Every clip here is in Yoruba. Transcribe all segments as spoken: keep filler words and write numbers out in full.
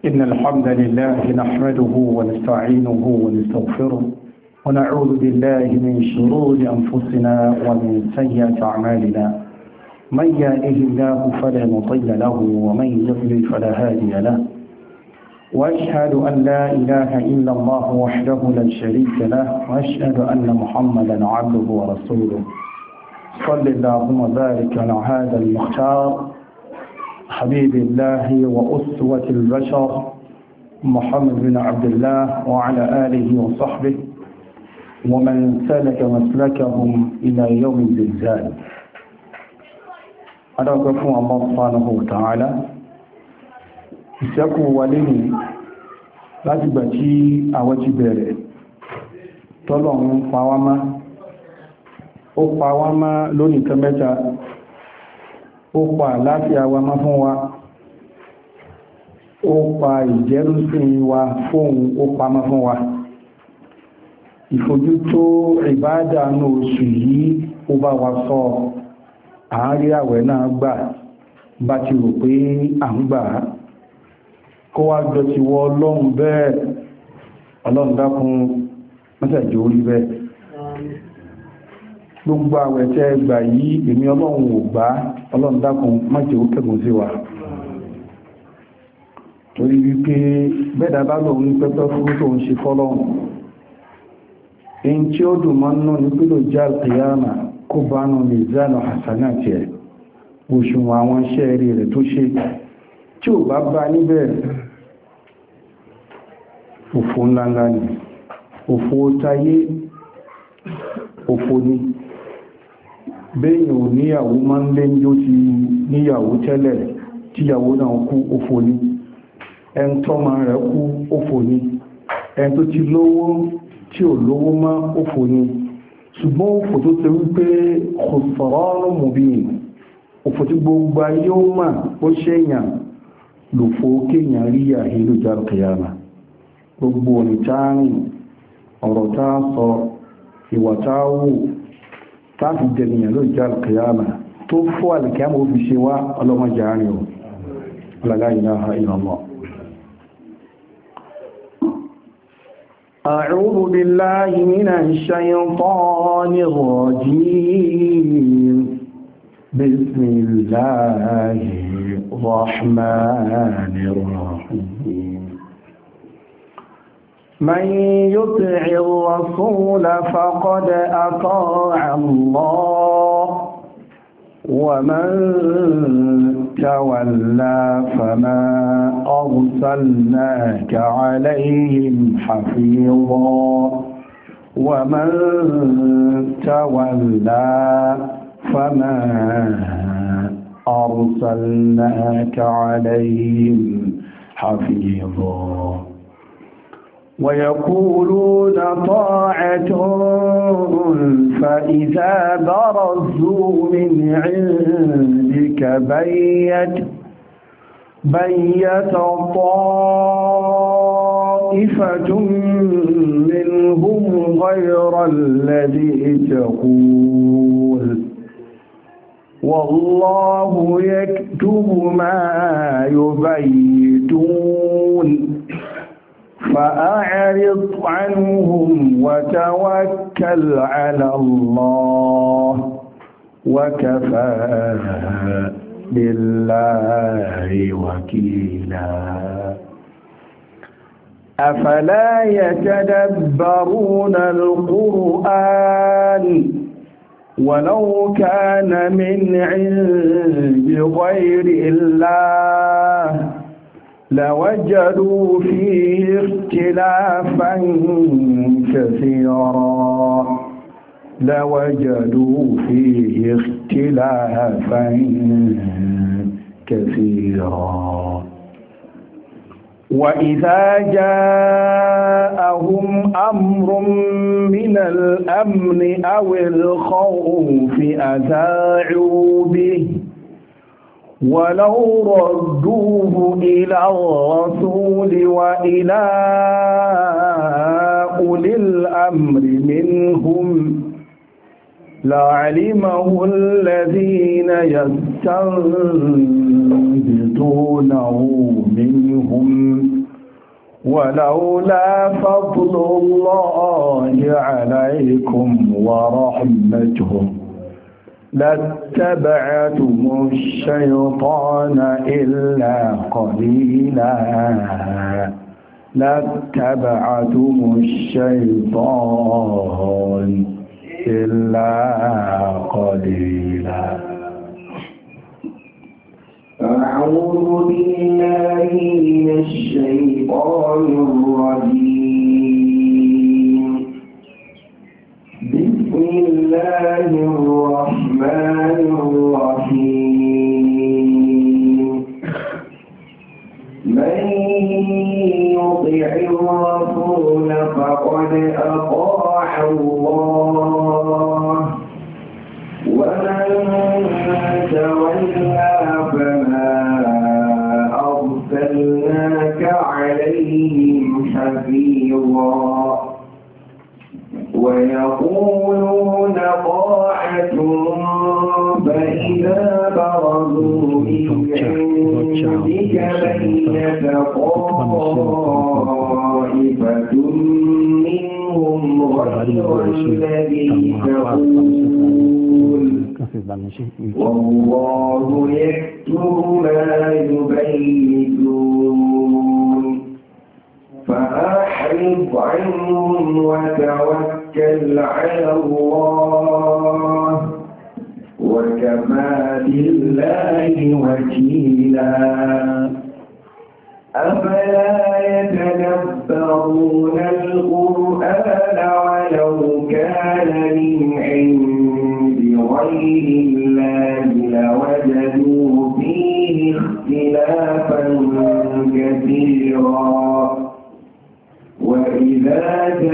إن الحمد لله نحمده ونستعينه ونستغفره ونعوذ بالله من شرور أنفسنا ومن سيئات أعمالنا من يهده الله فلا مضل له ومن يضلل فلا هادي له وأشهد أن لا إله إلا الله وحده لا شريك له وأشهد أن محمدا عبده ورسوله صلى اللهم وبارك على هذا المختار حبيب الله وأسوة البشر محمد بن عبد الله وعلى آله وصحبه ومن سلك مسلكهم إلى يوم الزلزال. أدعوكم الله سبحانه وتعالى ìṣẹ́kù wọlé ní láti gbà tí àwọn ti bẹ̀rẹ̀ tọ́lọ̀run pàwámá ó pàwámá lónìí kan mẹ́ta ó pa àlàáfíà wa má fún wa ó pa ìjẹ́rúsìn wa fóun ó pa má fún wa ìfojútó ìbádà ní oṣù yìí ó bá wa sọ àárí àwẹ̀ náà gbà bá ti rò pé à ń gbà á kó wá jọ ti wọ ọlọ́run bẹ́ẹ̀ ọlọ́run dákun mẹ́sàjì orí bẹ́ẹ̀ gbogbo àwẹ̀ tẹ́ gbà yìí èmi ọlọ́run ò gbà ọlọ́run dákun májè ó kẹ́gùn sí wa torí wípé bẹ́ẹ̀dá bá lòun pẹ́pẹ́ fún tó ń ṣe fọ́lọ́run èyí tí ó dùn mọ́ náà ní pílò já kìyàmà kó bá nù lè zánà hasanati ẹ̀ òṣùwọ̀n àwọn iṣẹ́ rí rẹ̀ tó ṣe tí ò bá bá níbẹ̀ òfò ńláńlá ni òfò táyé òfò ni bẹ́yìn ò níyàwó máa ń lé ní ó ti níyàwó tẹ́lẹ̀ tíyàwó náà kú òfò ni ẹn tọ́mọ rẹ̀ kú òfò ni ẹn tó ti lówó tí ò lówó má òfò ni ṣùgbọ́n òfò tó ti wípé khusranun mubin òfò tí gbogbo ayé ó mà ó ṣèyàn lòfò kéèyàn rí àhílò jáde kìyàmà gbogbo onítàárín ọ̀rọ̀ tá a sọ ìwà tá a wò táàfi jẹniyàn ló jáde kìyàmà tó fọ́ àlìkìyàmà ó fi ṣe wá ọlọ́mọjà rìn ò la ilaha illallah. أعوذ بالله من الشيطان الرجيم بسم الله الرحمن الرحيم من يطع الرسول فقد أطاع الله ومن تولى فما أرسلناك عليهم حفيظا ومن تولى فما أرسلناك عليهم حفيظا ويقولون طاعة فإذا برزوا من عندك بيت بيت طائفة منهم غير الذي تقول والله يكتب ما يبيتون فأعرض عنهم وتوكل على الله وكفى بالله وكيلا أفلا يتدبرون القرآن ولو كان من عند غير الله لوجدوا فيه اختلافا كثيرا لوجدوا فيه اختلافا كثيرا وإذا جاءهم أمر من الأمن أو الخوف أذاعوا به ولو ردوه إلى الرسول وإلى أولي الأمر منهم لعلمه الذين يستنبطونه منهم ولولا فضل الله عليكم ورحمته لاتبعتم الشيطان إلا قليلا لاتبعتم الشيطان إلا قليلا. أعوذ بالله من الشيطان الرجيم. بسم الله الرحمن الرحيم. من يطع الرسول فقد أطاع الله ومن تولى فما أرسلناك عليهم حفيظا. ويقولون طاعة فإذا برزوا من عندك بيت طائفة منهم غير الذي تقول والله يكتب ما يبيتون. فأعرض عنهم وتوكل على الله وكفى بالله وكيلا. أفلا يتدبرون القرآن ولو كان من عند غير الله لوجدوا فيه اختلافا كثيرا. وإذا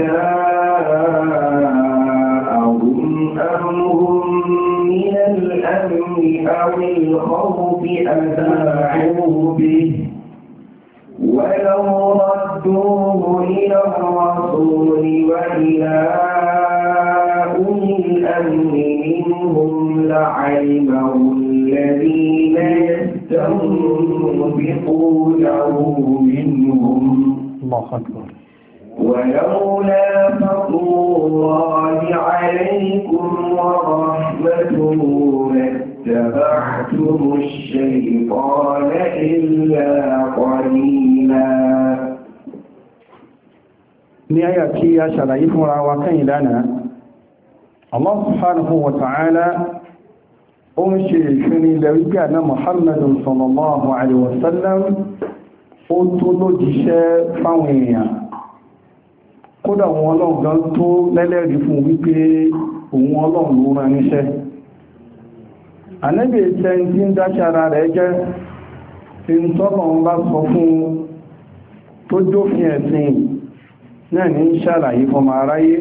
جاءهم أمر من الأمن أو الخوف أذاعوا به ولو ردوه إلى الرسول وإلى أولي الأمر منهم لعلمه الذين يستنبطونه منهم. الله أكبر. ولولا فضل الله عليكم ورحمته لاتبعتم الشيطان إلا قليلا. ní àyà tí a ṣàlàyé fúnra wa kẹ́yìn lánàá, Allah subhanahu wa ta'ala ó ń ṣe ìfìrin ilẹ̀ wípé àná Muhammadun sallallahu alaihi wasallam ó tó lójíṣẹ́ fáwọn èèyàn, kódà wọn Ọlọ́run gan tó lẹ́lẹ́rìí fún wípé òun Ọlọ́run ló rán níṣẹ́. Ànábì ẹ̀ṣẹ́ tí ń dáṣára rẹ̀ jẹ́ tí ń tọ́lọ̀ bá sọ fún tó jófin ẹ̀sìn náà ní ṣàlàyé fọmọ aráyé.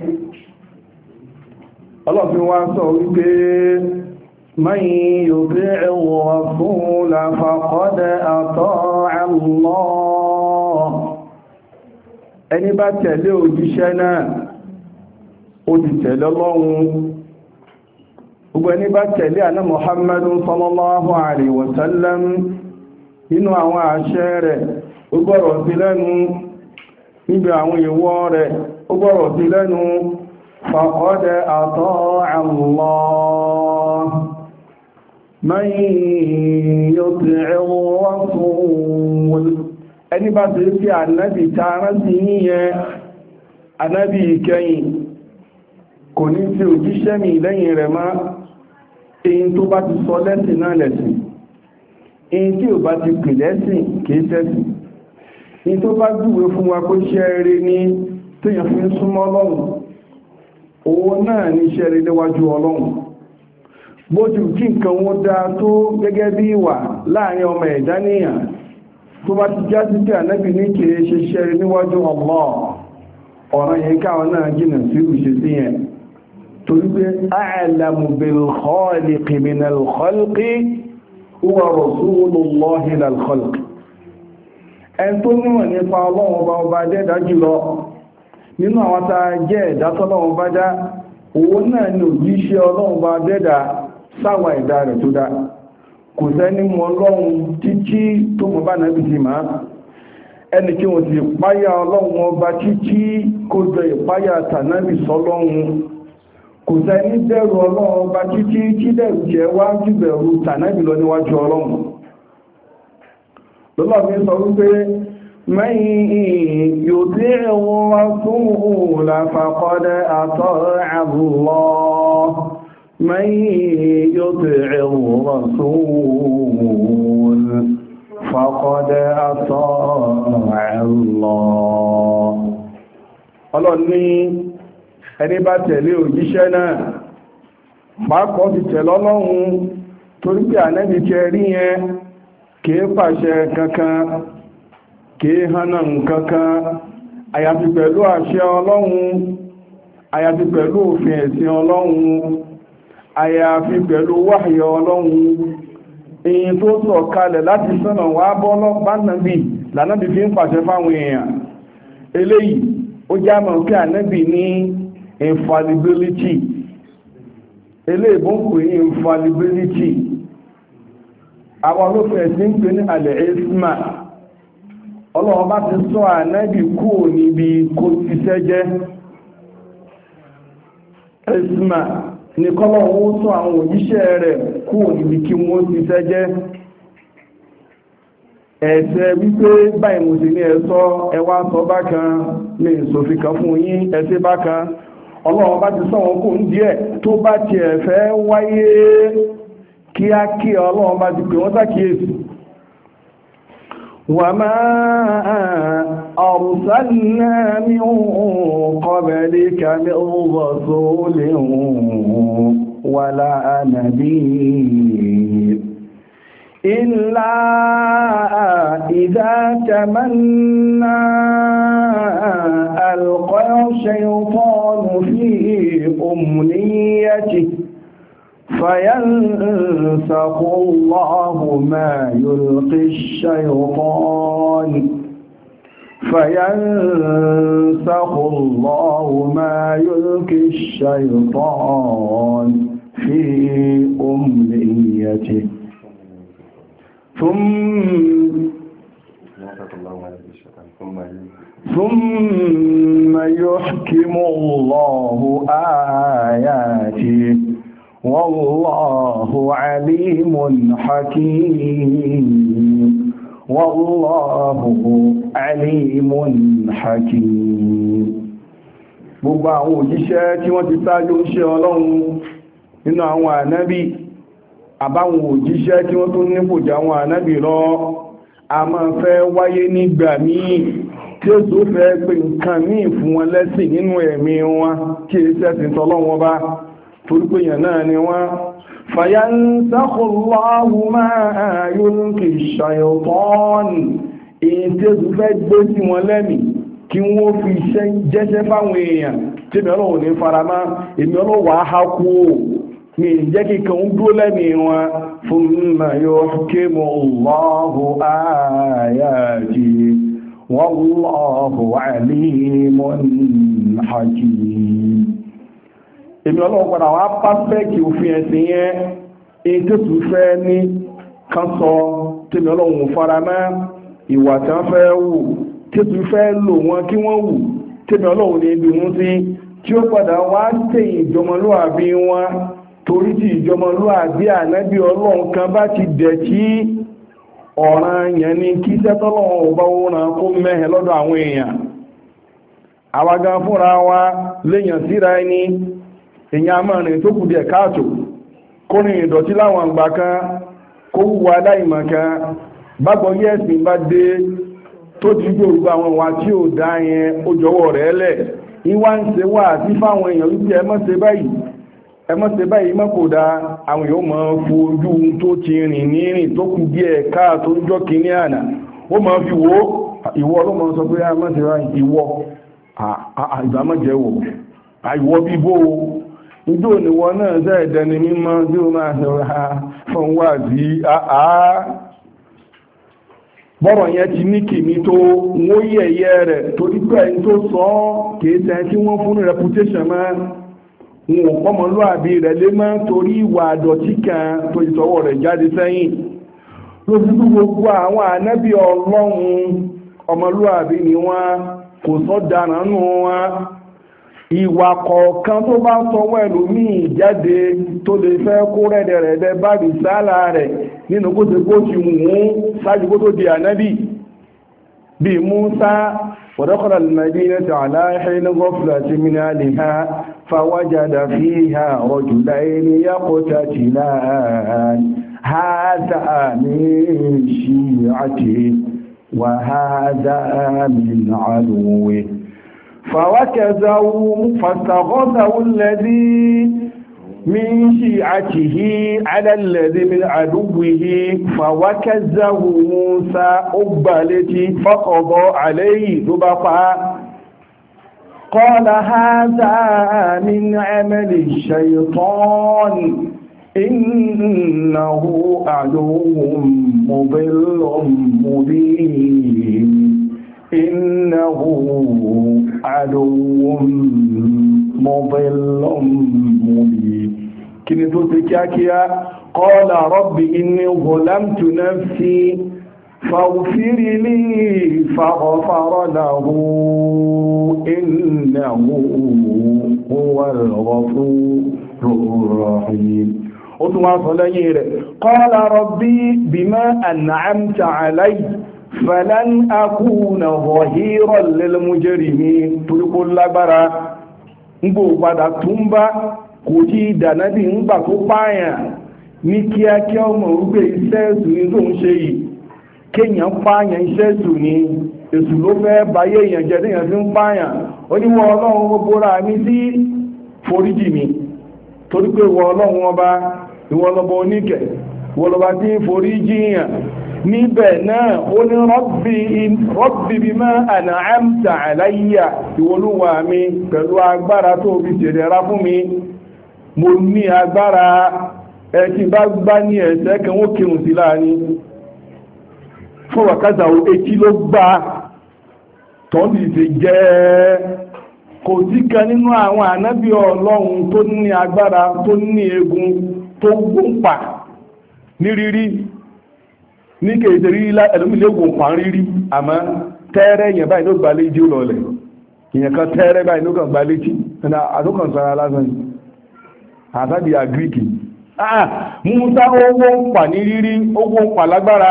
Ọlọ́fin wá sọ wípé man yuti'ir rasula faqad ata'a Allah. Ẹni bá tẹ̀lé òjíṣẹ́ náà ó ti tẹ̀lé Ọlọ́run. Gbogbo ẹni bá tẹ̀lé àná Muhammadun sallallahu alaihi wasallam nínú àwọn àṣẹ rẹ̀ ó gbọ́rọ̀ sí lẹ́nu, níbi àwọn ìwọ̀ rẹ̀ ó gbọ́rọ̀ sí lẹ́nu. faqad ata'a Allah. Man yuti'ir rasul. Ẹni bá ti fi ànábì tààrà sí yíyẹn, ànábì ìkẹyìn, kò ní tí òjíṣẹ́ mi lẹ́yìn rẹ̀ máa. Èyí tó bá ti sọ lẹ́sìn náà lẹ́sìn, èyí tí ò bá ti pè lẹ́sìn kìí tẹ́sìn. Èyí tó bá júwe fún wa kó ṣẹ́ rí ní tó yàn fi ń súnmọ́ Ọlọ́run, owó náà ní iṣẹ́ rí léwájú Ọlọ́run. Bó ti kí nǹkan wọ́n dáa tó gẹ́gẹ́ bí ìwà láàrin ọmọ ẹ̀dá níyàn, tó bá ti já sí pé ànábì ní kìí ṣe ṣẹ́ rí níwájú Allah, ọ̀ràn yẹn káwọn náà jìnà sí ìṣesí yẹn. torí pé a'lamu bil khaliqi min al khalqi huwa rasulullahi lil khalqi. ẹn tó nímọ̀ nípa ọlọ́run ọba ọba dẹ́dá jùlọ nínú àwọn tá a jẹ́ ẹ̀dá tọ́lọ́run bá dá, òun náà ni òjíṣẹ́ ọlọ́run bá dẹ́dá sáwà ẹ̀dá rẹ̀ tó dá. kò sẹ́ni mọ̀ ọlọ́run títí tó mọ̀ bá nàbì ti máa. ẹni tí wọ́n ti páyà ọlọ́run ọba títí kó jọ ìpáyà tànábì sọ́lọ́run kò sẹ́ni bẹ̀rù ọlọ́run ọba títí tí bẹ̀rù jẹ́ wájú bẹ̀rù tànábì lọ níwájú ọlọ́run lọ́lọ́bí sọ wípé man yuti'i ar-rasula faqad ata'a Allah man yuti'i ar-rasul faqad ata'a Allah ọlọ́ni ẹni bá tẹ̀lé òjíṣẹ́ náà pàápọ̀ ti tẹ̀lé Ọlọ́run torí pé ànábì tẹ́ rí yẹn kìí pàṣẹ kankan kìí hànà kankan àyàfi pẹ̀lú àṣẹ Ọlọ́run àyàfi pẹ̀lú òfin ẹ̀sìn Ọlọ́run àyàfi pẹ̀lú wáhyi Ọlọ́run èyí tó sọ̀ kalẹ̀ láti sánà wá bọ́lọ́ bá nàbì lànàbì fi ń pàṣẹ fáwọn èèyàn eléyìí ó já mọ̀ pé ànábì ní infallibility eléèbó ń pè infallibility àwọn olófẹ́ sí ń pè ní alẹ́ isma ọlọ́wọ́ bá ti sọ ànábì kú níbi kó ti sẹ́jẹ́ isma ní kọ́lọ̀wọ́ ó sọ àwọn òjíṣẹ́ rẹ̀ kú níbi kí wọ́n ti sẹ́jẹ́ ẹ̀ṣẹ̀ wípé báyìí mo sì ní ẹ̀sọ́ ẹwà sọ bákan lè sòfin kan fún yín ẹ̀ṣẹ̀ bákan ọlọ́run bá ti sọ wọn kò ń díẹ̀ tó bá ti ẹ̀fẹ́ wáyé kíákíá ọlọ́run bá ti pè wọ́n sákìyèsí wa ma arsalna min qablika min rasulin wala nabiyyin إلا إذا تمنى ألقى الشيطان في أمنيته فينسخ الله ما يلقي الشيطان فينسخ الله ما يلقي الشيطان في أمنيته ثم ثم يحكم الله آياته والله عليم حكيم والله عليم حكيم gbogbo àwọn òjíṣẹ́ tí wọ́n ti sáájú ń ṣe Ọlọ́run nínú àwọn ànábì àbáwọn òjíṣẹ́ tí wọ́n tún nípò jà àwọn ànábì lọ a máa fẹ́ wáyé nígbà míì tí ó tó fẹ́ pé nǹkan míì fún wọn lẹ́sìn nínú ẹ̀mí wọn kí èsẹ́ ti tọ́lọ́wọ́ bá torípé yàn náà ni wọ́n fayansakhu Allahu ma yulqi ash-shaytan èyí tí ó tó fẹ́ gbé sí wọn lẹ́mì kí wọ́n fi jẹ́ṣẹ́ fáwọn èèyàn tí mi ọlọ́run ní faramá èmi ọlọ́run wà á kú mi jẹ́ kí kan ń dúró lẹ́mí wọn thumma yuhkimu Allahu ayatihi wallahu alimun hakim èmi ọlọ́run padà wá pàfẹ́kì òfin ẹ̀sìn yẹn èyí tó tún fẹ́ ní kan sọ tí mi ọlọ́run faramá ìwà tí wọ́n fẹ́ wù tí tún fẹ́ lò wọn kí wọ́n wù tí mi ọlọ́run ní ibi wọn sí tí ó padà wá tẹ̀yìn ìjọmọlúwàbí wọn torí tí ìjọmọlúwàbí ànábì ọlọ́run kan bá ti dẹ̀ tí ọ̀ràn yẹn ni kí sẹ́tọ́lọ́run ọba wọn kó mẹ́hẹ̀ lọ́dọ̀ àwọn èèyàn àwàgán fúnra wa léèyàn síra ẹni èèyàn amọ́rin tó kù díẹ̀ káàtó kó ní ìdọ̀tí láwọn àgbà kan kó wúwa aláìmọ̀ kan bágbọ́ yẹ́sìn bá dé tó ti gbòrúgbà àwọn wa tí ò dá yẹn ó jọ̀wọ́ rẹ̀ lẹ̀ ìwá ń ṣe wà sí fáwọn èèyàn wípé ẹ má ṣe báyìí ẹ má ṣe báyìí má kò dá àwọn èèyàn máa fojú tó ti rìn ní rìn tó kù díẹ̀ káà tó ń jọ kìíní àná ó máa fi wò ìwọ ló máa sọ pé ẹ má ṣe báyìí ìwọ ìgbà má jẹ́ wò àìwọ bíbó ìjọ òníwọ náà sẹ́ẹ̀dẹni mímọ́ tí ó máa sọ̀rọ̀ fún wà sí àá bọ́rọ̀ yẹn ti ní kìíní tó wọ́n yẹ̀yẹ́ rẹ̀ torí pé ẹni tó sọ kìí tí wọ́n fún reputation mọ́ wọn pọ́mọlúwàbí rẹ̀ lé mọ́ torí ìwà àdọ̀tí kan tó ìtọ́wọ́ rẹ̀ jáde sẹ́yìn ló fi gbogbo àwọn ànábì ọlọ́run ọmọlúwàbí ni wọ́n kò sọ́daràn nù wọn ìwà kọ̀ọ̀kan tó bá sọwọ́ ẹlòmíì jáde tó lè fẹ́ kó rẹ̀dẹ̀rẹ̀dẹ̀ bá rìsálà rẹ̀ nínú kó ti kó ti wù ú ṣáájú kó tó di ànábì bí Musa ودخل المدينة على حين غفلة من أهلها فوجد فيها رجلين يقتتلان هذا من شيعته وهذا من عدوه فوكزه فاستغاثه الذي من شيعته على الذي من عدوه فوكزه موسى أبلتي فقضى عليه ذبقا قال هذا من عمل الشيطان إنه عدو مضل مبين إنه عدو مضل مبين كنت تكاكيا قال رب إني ظلمت نفسي فاغفر لي فغفر له إنه هو الغفور الرحيم أطمع صلير قال ربي بما أنعمت علي فلن أكون ظهيرا للمجرمين تقول لبرا ngbò padà tún bá kò tí ìdànábì ń gbà tó pààyàn ní kíákíá ọmọ orúgbé iṣẹ́ ẹ̀sùn ní tó ń ṣe yìí kéèyàn pààyàn iṣẹ́ ẹ̀sùn ní èsù ló fẹ́ báyé èèyàn jẹ́ téèyàn fi ń pààyàn ó ní wọ́n ọlọ́run gbogbo ra mi sí foríjì mi torí pé wọ́n ọlọ́run ọba ìwọ́n lọ́ba oníkẹ̀ ìwọ́n lọ́ba tí ń foríjì yàn níbẹ̀ náà ó ní rọ́bì bima an'amta alayya ìwọlúwà mi pẹ̀lú agbára tó fi ṣèdẹ̀ra fún mi mo ní agbára ẹ̀kí bá gbá ní ẹ̀ṣẹ́ kan ó kírùn sí láàrin fún wàkátà etí ló gbá tọ́bí ṣe jẹ́ kò sí kan nínú àwọn ànábì ọlọ́run tó ní agbára tó ní egun tó gún pa ní rírí ní kèèsè rí ẹlòmílẹ́gùn pàán rírí àmọ́ tẹ́ẹ̀rẹ́ yẹn báyìí ló gbà léjì ó lọlẹ̀ ìyẹn kan tẹ́ẹ̀rẹ́ báyìí ló kàn gbà léjì ẹ̀nà àtúkàn sára lásán yìí àtàdì àgíríkì ah Musa owó ń pà ní rírí owó ń pà lágbára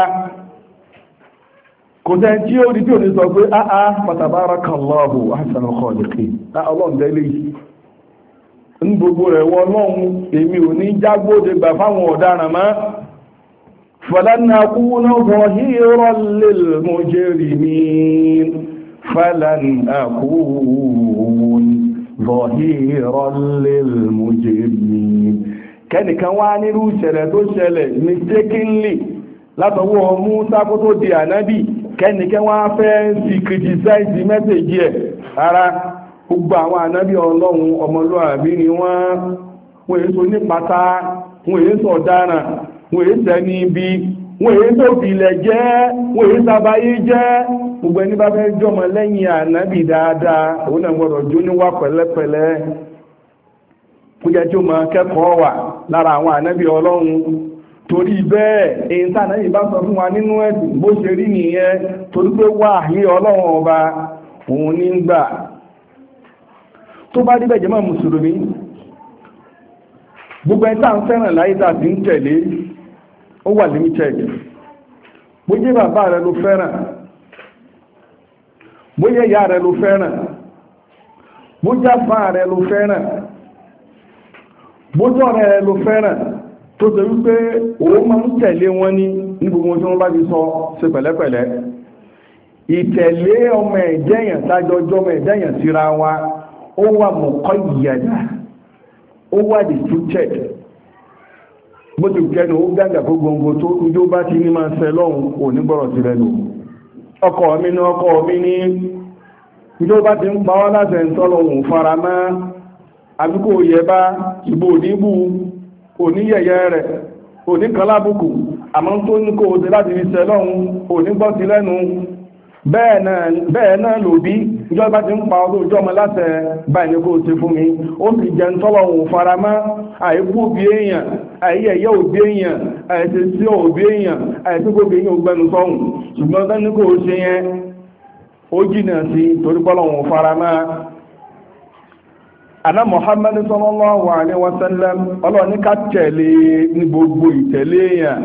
kò tẹ́ tí ó rí tí ò ní sọ pé ah ah fatabarakallahu ahsanul khaliqin ọlọ́run tẹ́lẹ̀ yìí ní gbogbo rẹ̀ wọ́n lọ́hun èmi ò ní jágbóde gbà fáwọn ọ̀daràn mọ́ فلن أكون ظهيرا للمجرمين فلن أكون ظهيرا للمجرمين كان كان واني رو ṣẹlẹ̀ tó ṣẹlẹ̀ mistakenly látọwọ́ Musa kó tó di ànábì kẹ́ni kẹ́ wọ́n fẹ́ sí criticize message ẹ̀ ara gbogbo àwọn ànábì ọlọ́run ọmọlúwàbí ni wọ́n wọ́n èso ní pátá wọ́n èso ọ̀daràn wọ́n èé sẹ́ni ibi wọ́n èé tó bìlẹ̀ jẹ́ wọ́n èé sàbáyé jẹ́ gbogbo ẹni bá fẹ́ jọmọ lẹ́yìn ànábì dáadáa òun náà gbọ́dọ̀ jó níwà pẹ̀lẹ́pẹ̀lẹ́ kó jẹ́ tí ó máa kẹ́kọ̀ọ́ wà lára àwọn ànábì ọlọ́run torí bẹ́ẹ̀ èyí tí ànábì bá sọ fún wa nínú ẹ̀sìn bó ṣe rí nìyẹn torí pé wà ní ọlọ́run ọba òun ní gbà tó bá díbẹ̀ jẹ́ mọ́ mùsùlùmí gbogbo ẹ̀ tá ń fẹ́ràn láyé tá ti ń tẹ̀lé ó wà limited bóyá bàbá rẹ ló fẹ́ràn bóyá ìyá rẹ ló fẹ́ràn bóyá fà rẹ ló fẹ́ràn bóyá ọ̀rẹ́ rẹ ló fẹ́ràn tó ṣe wípé òun máa ń tẹ̀lé wọn ní ní gbogbo tí wọ́n bá ti sọ ṣe pẹ̀lẹ́pẹ̀lẹ́ ìtẹ̀lé ọmọ ẹ̀jẹ̀yàn tájọjọ́ ọmọ ẹ̀jẹ̀yàn síra wa ó wà mọ̀kọ́ ìyàdá ó wà restricted bó ti kẹ́nu ó gángà kó gbogbo tó ìjó bá ti ní máa ṣẹ lọ́hun ò ní gbọ́rọ̀ sí lẹ́nu ọkọ mi ní ọkọ mi ní ìjó bá ti ń pa wá láti ẹ̀ntọ́lọ́hun fara mọ́ àbíkò yẹ bá ìbò níbù oníyẹ̀yẹ rẹ̀ oníkanlábùkù àmọ́ tó ní kó o ti láti fi ṣẹ lọ́hun ò ní gbọ́ sí lẹ́nu bẹ́ẹ̀ náà lò bí ìjọba ti ń pa ọdún ìjọ ọmọ láti báyìí ní kó o ṣe fún mi ó sì jẹ́ ntọ́lọ́hun fara mọ́ àìkú òbí èèyàn àìyẹ̀yẹ́ òbí èèyàn àìṣe sí òbí èèyàn àìsí gbogbo èèyàn ògbẹ́nu sọ́hùn ṣùgbọ́n tán ní kó o ṣe yẹn ó jìnà sí torí pọ́lọ̀wọ̀n farama aná Muhammad sallallahu alaihi wasallam ọlọ́ni ká tẹ̀lé ní gbogbo ìtẹ̀lé yàn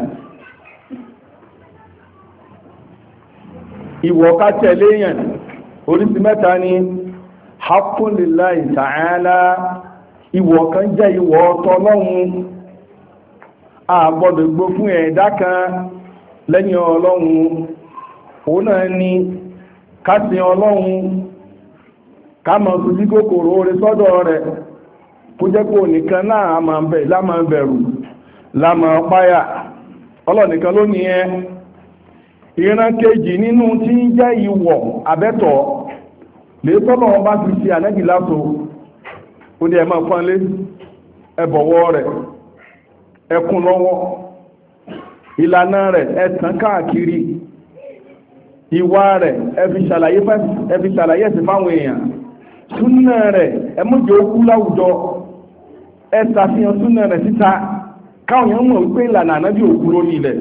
ìwọ̀ ká tẹ̀lé yàn oríṣi mẹ́ta ni haqqun lillahi ta'ala ìwọ̀ kan jẹ́ ìwọ̀ tọ́lọ́hun a gbọ́dọ̀ gbó fún ẹ̀dá kan lẹ́yìn ọlọ́hun òun náà ni ká sìn ọlọ́hun ká mọ̀ sí sí kòkòrò orí sọ́dọ̀ rẹ̀ kó jẹ́ pé ònìkan náà lámà bẹ̀rù lámà páyà ọlọ́nìkan ló ní ẹ ìran kejì nínú tí ń jẹ́ ìwọ̀ àbẹ́tọ̀ lè tọ́lọ̀ wọn bá ti ṣe ànẹ́bì látò ó ní ẹ̀mọ́ fánlé ẹbọ̀wọ́ rẹ̀ ẹkùn lọ́wọ́ ìlànà rẹ̀ ẹ̀tàn káàkiri ìwà rẹ̀ ẹfi ṣàlàyé sí fáwọn èèyàn súnà rẹ̀ ẹmọ́jọ okú láwùjọ ẹ̀sàfihàn súnà rẹ̀ síta káwọn èèyàn mọ̀ wípé ìlànà ànábì òkú lórí ilẹ̀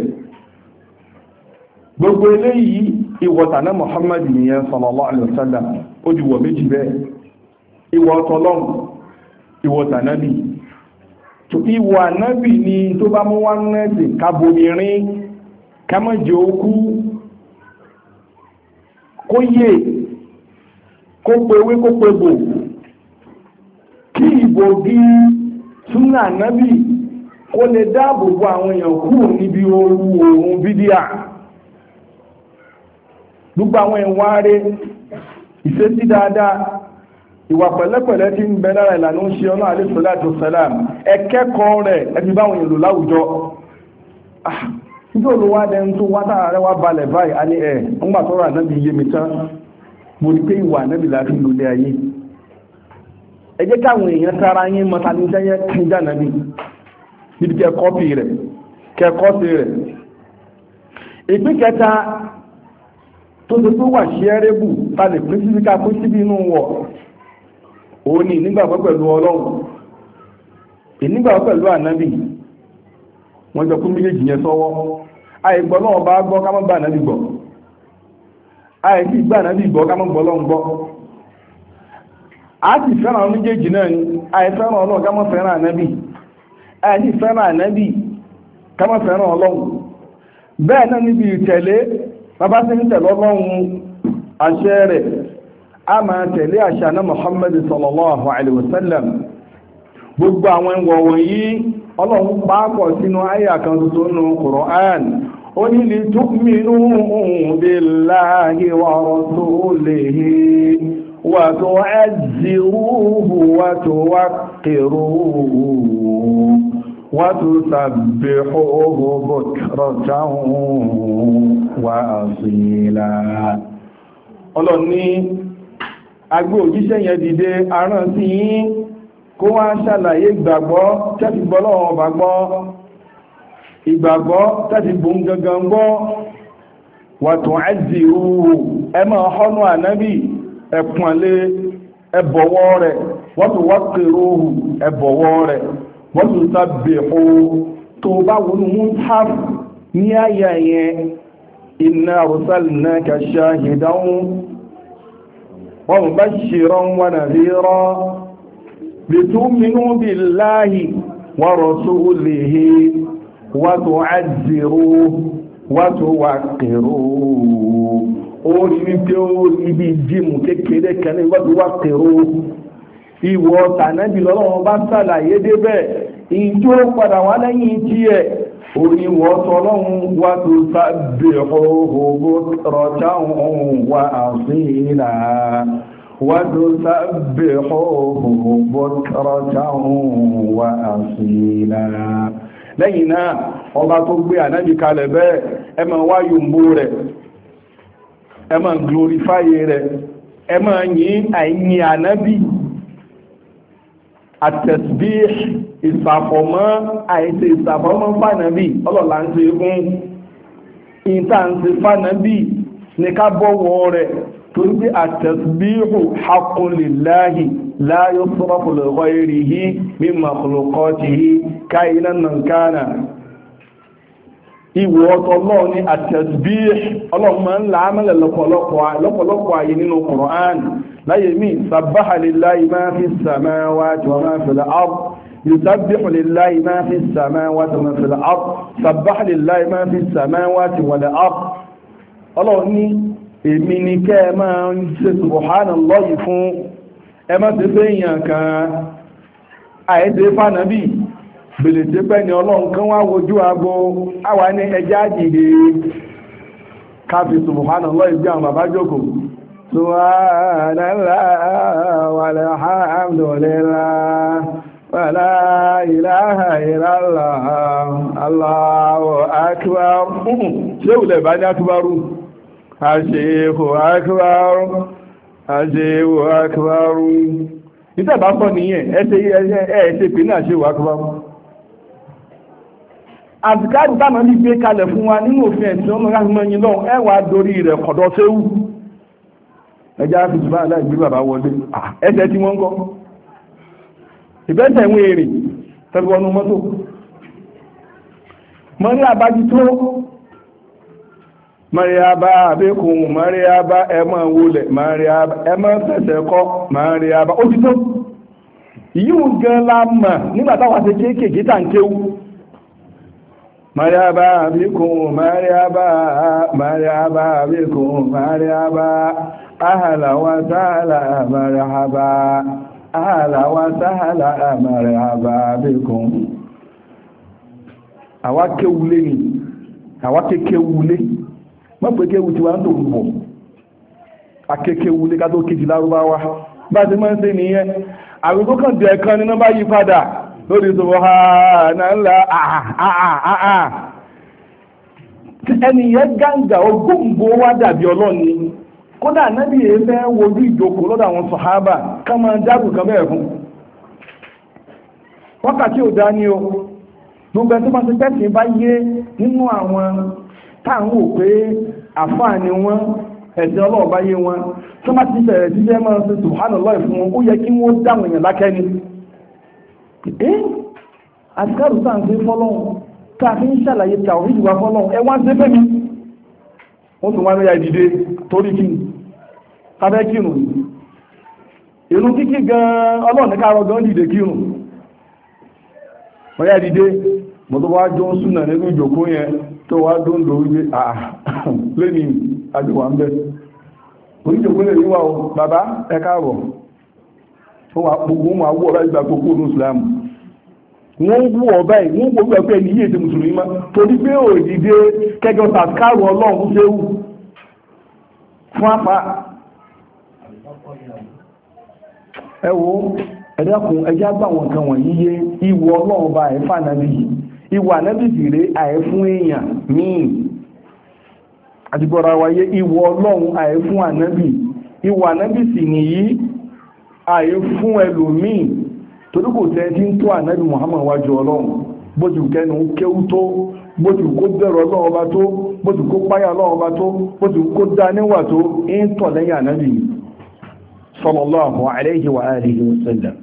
gbogbo eléyìí ìwọ̀tàná Muhammad nìyẹn sallallahu alaihi wasallam ó di wọ̀ méjì bẹ́ẹ̀ ìwọ̀ ọ̀tọ̀lọ́m ìwọ̀tànábì ìwọ̀ ànábì ni tó bá mú wá nẹ́ẹ̀sì kábomirin kámọ́jẹ okú kó yé kó pewé kó pegbò kí ìbògì súnà ànábì kó lè dáàbòbò àwọn èèyàn kúrò níbi ooru oòrùn bídíà gbogbo àwọn ìwà rẹ̀ ìṣesí dáadáa ìwà pẹ̀lẹ́pẹ̀lẹ́ tí ń bẹ lára ìlànà ń ṣe ọ̀nà alayhi salatu wassalam ẹ̀kẹ́kọ̀ọ́ rẹ̀ ẹbí báwọn èèyàn lò láwùjọ nítorí olówó adẹ́ ń tó wá tára rẹ̀ wá balẹ̀ báyìí a ní ẹ̀ ńgbà tọ́rọ ànábì yé mi tán mo rí pé ìwà ànábì láti lòlẹ̀ ayé ẹ jẹ́ káwọn èèyàn tara yín mọ́ta ní jẹ́yẹ kíjà ànábì níbi kẹ́ kọ́pì rẹ̀ kẹ́ kọ́sì rẹ̀ ìpín kẹta tó ti tó wà ṣẹ́rẹ́bù ta lè pín síbi ká pín síbi inú wọ̀ òun ni nígbàgbọ́ pẹ̀lú ọlọ́run ìnígbàgbọ́ pẹ̀lú ànábì wọ́n jọ kún méjèèjì yẹn sọ́wọ́ àìgbọ́ náà bá gbọ́ ká mọ́ gbà ànábì gbọ́ àìsí gbà ànábì gbọ́ ká mọ́ gbọ́ lọ́n gbọ́ a sì fẹ́ràn méjèèjì náà ni àìfẹ́ràn ọlọ́run ká mọ́ fẹ́ràn ànábì àìsí fẹ́ràn ànábì ká mọ́ fẹ́ràn ọlọ́run bẹ́ẹ̀ náà níbi ìtẹ̀lé bàbá sí ń tẹ̀lé ọlọ́run àṣẹ rẹ̀ a máa tẹ̀lé àṣà náà Muhammad sallallahu alaihi wasallam gbogbo àwọn ìwọ̀ wọ̀nyí ọlọ́run pàápọ̀ sínú àyà kan tuntun nínú Qur'an ó ní li tu'minu billahi wa rasulihi wa tu'azziruhu wa tuwaqqiruhu wa tusabbihuhu bukratan wa asila ọlọ́run ní agbé òjíṣẹ́ yẹn dìde aràn sí yín kó wá ṣàlàyé ìgbàgbọ́ tẹ́fì gbọ́ lọ́wọ́ bá gbọ́ ìgbàgbọ́ tẹ́fì bùn gangan gbọ́ wa tu'azziruhu ẹ máa họ́nú ànábì ẹ̀pọ̀nlé ẹbọ̀wọ́ rẹ̀ wa tuwaqqiruhu ẹbọ̀wọ́ rẹ̀ wa tusabbihuhu tó bá wọnú mushaf ní àyà yẹn inna arsalnaka shahidan wa mubashiran wa nadhira لتؤمنوا بالله ورسوله وتعزروه وتوقروه orí wípé ó ibi jímù kékeré kẹni وتوقروه ìwọ tànábì lọ́lọ́wọ́ bá sàlàyé débẹ̀ ìjó padà wá lẹ́yìn tí ẹ̀ orí wọ́ tọ́lọ́hun وتسبحوه بكرة وأصيلا وتسبحوه بكرة وأصيلا lẹ́yìn náà ọba tó gbé ànábì kalẹ̀ bẹ́ẹ̀ ẹ máa wá yòmbó rẹ̀ ẹ máa glorify rẹ̀ ẹ máa yìn àìyìn ànábì àtẹ̀sbíh ìsàfọ̀mọ́ àìsẹ̀ ìsàfọ̀mọ́ fànábì ọlọ́lá ń ṣe fún ìtàǹsì fànábì ní ká bọ̀wọ̀ rẹ̀ torí pé àtẹ̀sbíhù haqqun lillahi la yusrafu li ghayrihi min makhluqatihi kainan man kana ìwọ̀ ọ̀tọ̀ náà ní at-tasbih ọlọ́mọ ńlá amẹ́lẹ̀ lọ́pọ̀lọpọ̀ ayé nínú Qur'an láyé mi sabbaha lillahi ma fi samawati wa ma fil ard yusabbihu lillahi ma fi samawati wa ma fil ard sabbaha lillahi ma fi samawati wal ard ọlọ́run ní èmi ni kẹ́ ẹ máa ń ṣe subhanallahi fún ẹ má ti fẹ́ èèyàn kan àìsè fánàbí bèlè tí pẹ́ ni ọlọ́run kan wá wojú agbó àwa ní ẹjá jìde káfí subhanallahi bí àwọn bàbá jókòó subhanallah walhamdulillah wala ilaha illallah allahu akbar ṣé ìwòlẹ̀ bá ní akúbárú àṣẹ́hù akúbárú àṣẹ́hù akúbárú ìtẹ́bà pọ̀ nìyẹn ẹ̀ẹ́sẹ̀ pé náà ṣe wà akúbárú àtìkáàdì táwọn ní gbé kalẹ̀ fún wa nínú òfin ẹ̀sìn ọmọ ráhùnmọ́ yìí lọ́wọ́ ẹwà dorí rẹ̀ kọ̀dọ̀ séwù ẹjá fi jùlọ aláìgbé bàbá wọlé ẹsẹ̀ tí wọ́n ń kọ́ ìbẹ́sẹ̀ ìwọ̀n èrè tẹ́gbọ́nú mọ́tò mọ́rí àbájú tó mọ́rí àbá àbẹ́kùn mọ́rí àbá ẹmọ́ wọlẹ̀ mọ́rí àbá ẹmọ́ fẹsẹ̀ kọ́ mọ́rí àbá ó ti tó yíò gan la mọ̀ nígbàtàwà ti kéèkéé tà ń kéwú Marhaba bikum marhaba marhaba bikum marhaba ahla wa sahla marhaba ahla wa sahla marhaba bikum àwa kéwúlé ni àwa kékéwúlé mọ́ pé kéwú tí wá ń tó gbogbo akékéwúlé ká tó kéjì lárúbáwá bá ti mọ́ sí nìyẹn àwọn tó kàn jẹ́ kan nínú bá yí padà lórí subhanallah àà ẹni yẹn gáǹgà ogóǹgbò wá dàbí ọlọ́ni kódà náàbí ẹ̀fẹ́ wojú ìjókòó lọ́dọ̀ àwọn sàhábà ká máa jágù kan bẹ́ẹ̀ fún wákàtí ò dá ní o gbogbo ẹ̀ tó máa ti tẹ́sí bá yé nínú àwọn táwọn ò pé àfáà ni wọ́n ẹ̀sìn ọlọ́ọ̀bá yé wọn tó máa ti bẹ̀rẹ̀ sí jẹ́ máa ṣe subhanallah fún wọn ó yẹ kí wọ́n dáwọn èèyàn lákẹ́ni ẹ́ àtikárù sáà ń ṣe fọ́lọ́hun káàkiri ń ṣàlàyé tàwọn ìjìwà fọ́lọ́hun ẹ wá ń ṣe fẹ́mi wọ́n tún wá ní ìdìde torí kí tàbẹ́ kírùn inú kíkí gan ọlọ́ọ̀ní káàrọ̀ gan dìde kírùn wọ́n yá ìdìde mọ́ tó wá jọ ń súnà nínú ìjòkó yẹn tó wá dóńdó wípé àà lẹ́ni àjọwà ń bẹ́ oníjòkó lè níwà o bàbá ẹ káàbọ̀ gbogbo wọn àwọ̀ ọ̀rá ìgbà gbogbo ní ìsìlámù wọ́n wú ọ̀bá ẹ̀ wọ́n gbogbo ẹ̀pẹ́ ní yíè tí mùsùlùmí má torí pé ò dìde kẹjọ tàkàrù ọlọ́run ṣe wù fún àpá ẹwọ ẹ̀dàkùn ẹjá gbà wọn kan wọ̀nyí yé ìwọ ọlọ́run bá ẹ̀ fànàbí ìwọ ànábì sì ré àẹ̀ fún èèyàn míì àdìgbọ́ra wáyé ìwọ ọlọ́run àẹ̀ fún ànábì ìwọ ànábì sì nìyí àyè fún ẹlòmíì torí kò tẹ́ tí ń tó ànábì Muhammad wájú ọlọ́run bójú kẹnu kéwú tó bójú kó bẹ̀rọ ọlọ́run bá tó bójú kó páyà ọlọ́run bá tó bójú kó dá níwà tó ń tọ̀ lẹ́yìn ànábì sallallahu alayhi wa alihi wa sallam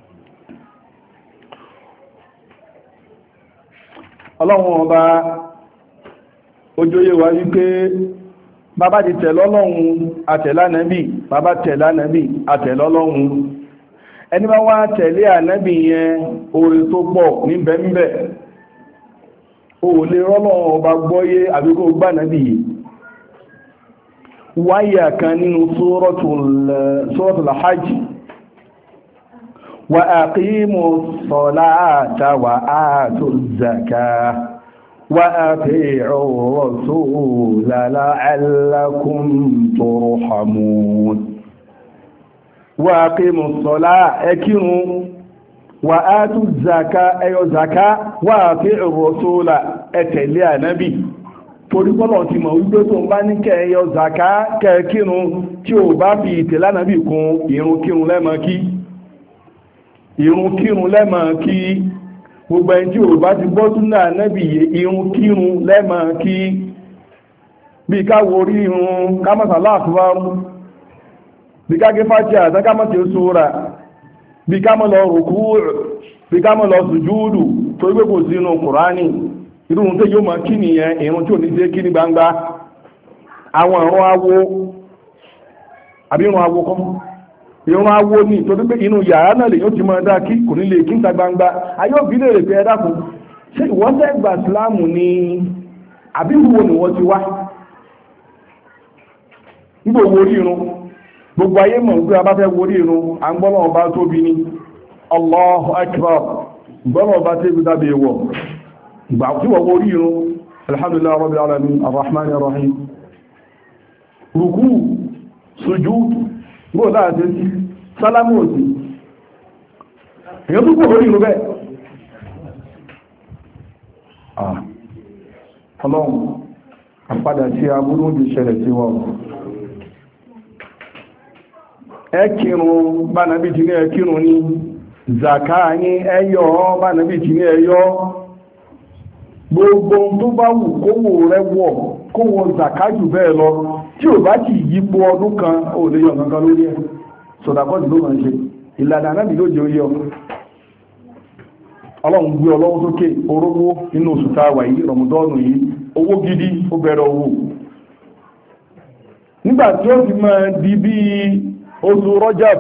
ọlọ́run ọba ojóyè wa wípé bàbá ti tẹ̀lọ́lọ́run àtẹ̀lánàbì bàbá tẹ̀lánàbì àtẹ̀lọ́lọ́run ẹni bá wá tẹ̀lé ànábì yẹn oore tó pọ̀ níbẹ̀míbẹ̀ o lè rọ́lọ́run ọba gbọ́yé àbíkó gbánàbì yìí wáyà kan nínú suratul hajj wa aqimu ssalata wa atu zakah وأطيعوا الرسول لعلكم ترحمون وأقيموا الصلاة اكروا وآتوا الزكاة أيو زكاة وأطيعوا الرسول اتلي نبي torí pọ́lọ̀ ti mọ̀ wípé tó ń bá ní kẹ́ẹ̀yọ zaka kẹ́ẹ̀kírun tí ó bá fi ìtẹ̀lá nàbì kún ìrun kírun lẹ́mọ̀ kí ìrun kírun lẹ́mọ̀ kí gbogbo ẹni tí ò bá ti gbọ́ tún náà nẹ́bì irun kírun lẹ́mọ̀ kí bí káwò orí irun kámọ́sà láàfíwárún bí kágé fàájì àtán kámọ́sì sóra bí kámọ́ lọ rùkú bí kámọ́ lọ sùjúdù tó gbé kò sínú kùránì irú ohun tó yóò máa kí nìyẹn, ìrun tí ò ní ṣe kí ní gbangba. Àwọn ìrun awo àbí ìrun awo kọ́ ìrun awo ní torí pé inú yàrá náà lè yóò ti máa dá kí kò ní lè kí ń ta gbangba. Ayé òbí lè rè pé ẹ dákun ṣé ìwọ́n fẹ́ gba ìsìláàmù ni àbí ìwò ni wọ́n ti wá nígbà owó orí irun gbogbo ayé mọ̀ pé a bá fẹ́ worí irun à ń gbọ́nà ọba tóbi ní Allahu Akbar gbọ́nà ọba tẹ́bí dábẹ̀ wọ̀ ìgbà tí wọ́n worí irun alhamdulillah rabbil alamin arrahmanir rahim rùkú sujud gbọ́ láti sí sálámù òsì èyàn tó kò lórí irun bẹ́ẹ̀ ọlọ́run àpadà sí aburú ti ṣẹlẹ̀ sí wọn ẹkìrún bánàbí ti ní ẹkìrún ní zaka ní ẹyọ bánàbí ti ní ẹyọ gbogbo tó bá wù kówó rẹ wọ̀ kówó zaka jù bẹ́ẹ̀ lọ tí ò bá ti yípo ọdún kan ò lè yọ kankan lórí ẹ̀ sọ̀dàkọ́jù ló máa ń ṣe ìlànà náà ló jẹ́ oyọ ọlọ́run gbé ọlọ́run sókè orógbó nínú oṣù táwà yìí rọmọdọ́nù yìí owó gidi ó bẹ̀rẹ̀ owó nígbà tí ó ti máa di bí oṣù Rajab